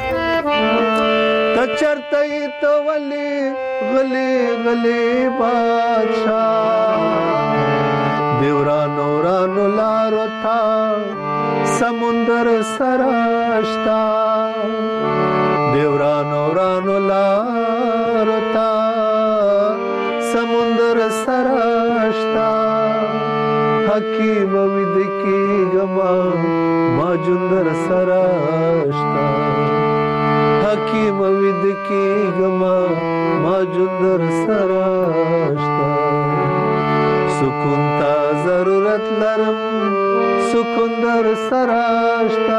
S19: کچرتای تو ولی غلی غلی بادشاہ دیورانو رانو لارو تا سمندر سراشتا دیورانو رانو لارو تا سمندر سراشتا حکیم وید کی گما ماجندر سراشتا حکیم وید کی گما ماجندر سراشتا سکون تا ضرورت لرم سکون در سراشتا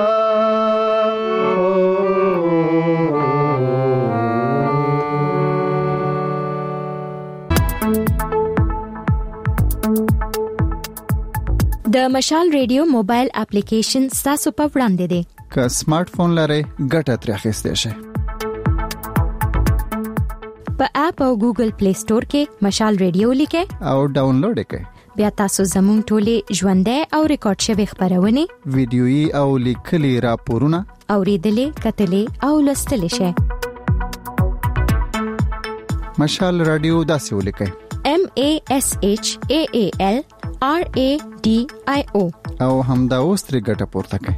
S21: د مشال ریډیو موبایل اپلیکیشن تاسو په وړاندې دی.
S22: که سمارټ فون لرئ ګټه ترې اخیستی شئ.
S21: په اپ او ګوګل پلی سٹور کې مشال ریډیو لیکئ
S22: او ډاونلوډ یې کړئ.
S21: بیا تاسو زموږ ټولې ژوندۍ او ریکارډ شوي خبرونه،
S22: ویډیويي او لیکلي راپورونه
S21: اوریدلې، کتلې او لوستلې شئ.
S22: مشال رادیو داسې ولیکئ:
S21: M A S H A A L R A D I O
S22: او همدا اوس ترې ګټه پورته کړئ.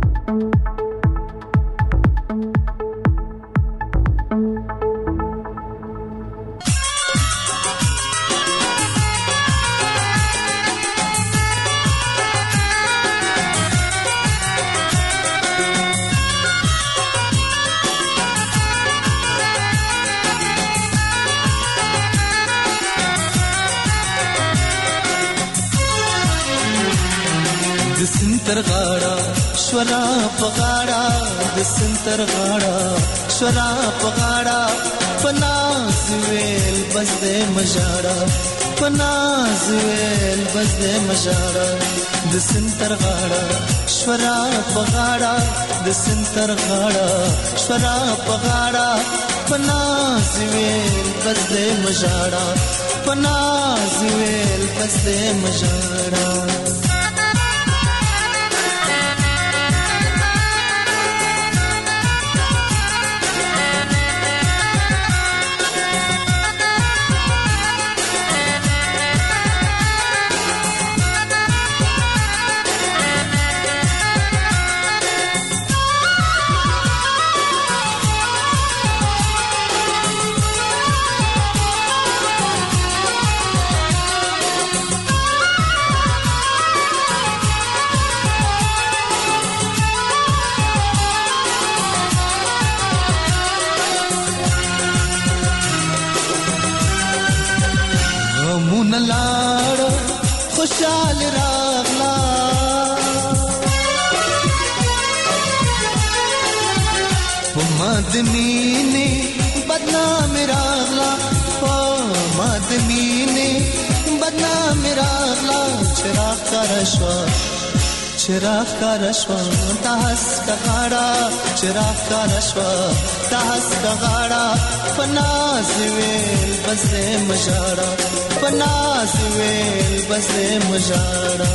S15: سنتر غاړه شورا پغاړه د سنتر غاړه شورا پغاړه پناز ویل بس دې مجاړه پناز ویل بس دې مجاړه د سنتر غاړه شورا پغاړه د سنتر غاړه شورا پغاړه پناز ویل بس دې مجاړه پناز ویل بس دې مجاړه خوشال راغلا مدمینه بدنام راغلا مدمینه بدنام راغلا چراغ کا رشوا چراغ کا رشوا تاس کا غاڑا چراغ کا رشوا تاس کا غاڑا پناز ویل بس مجاڑا پناز ویل بس مجاڑا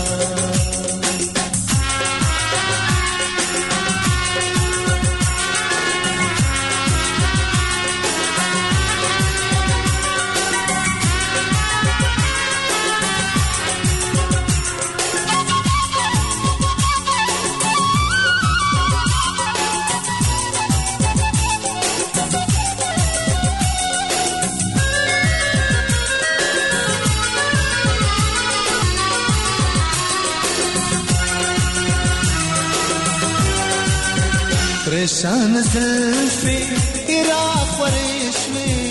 S15: پریشان زلفی عراق ورشمی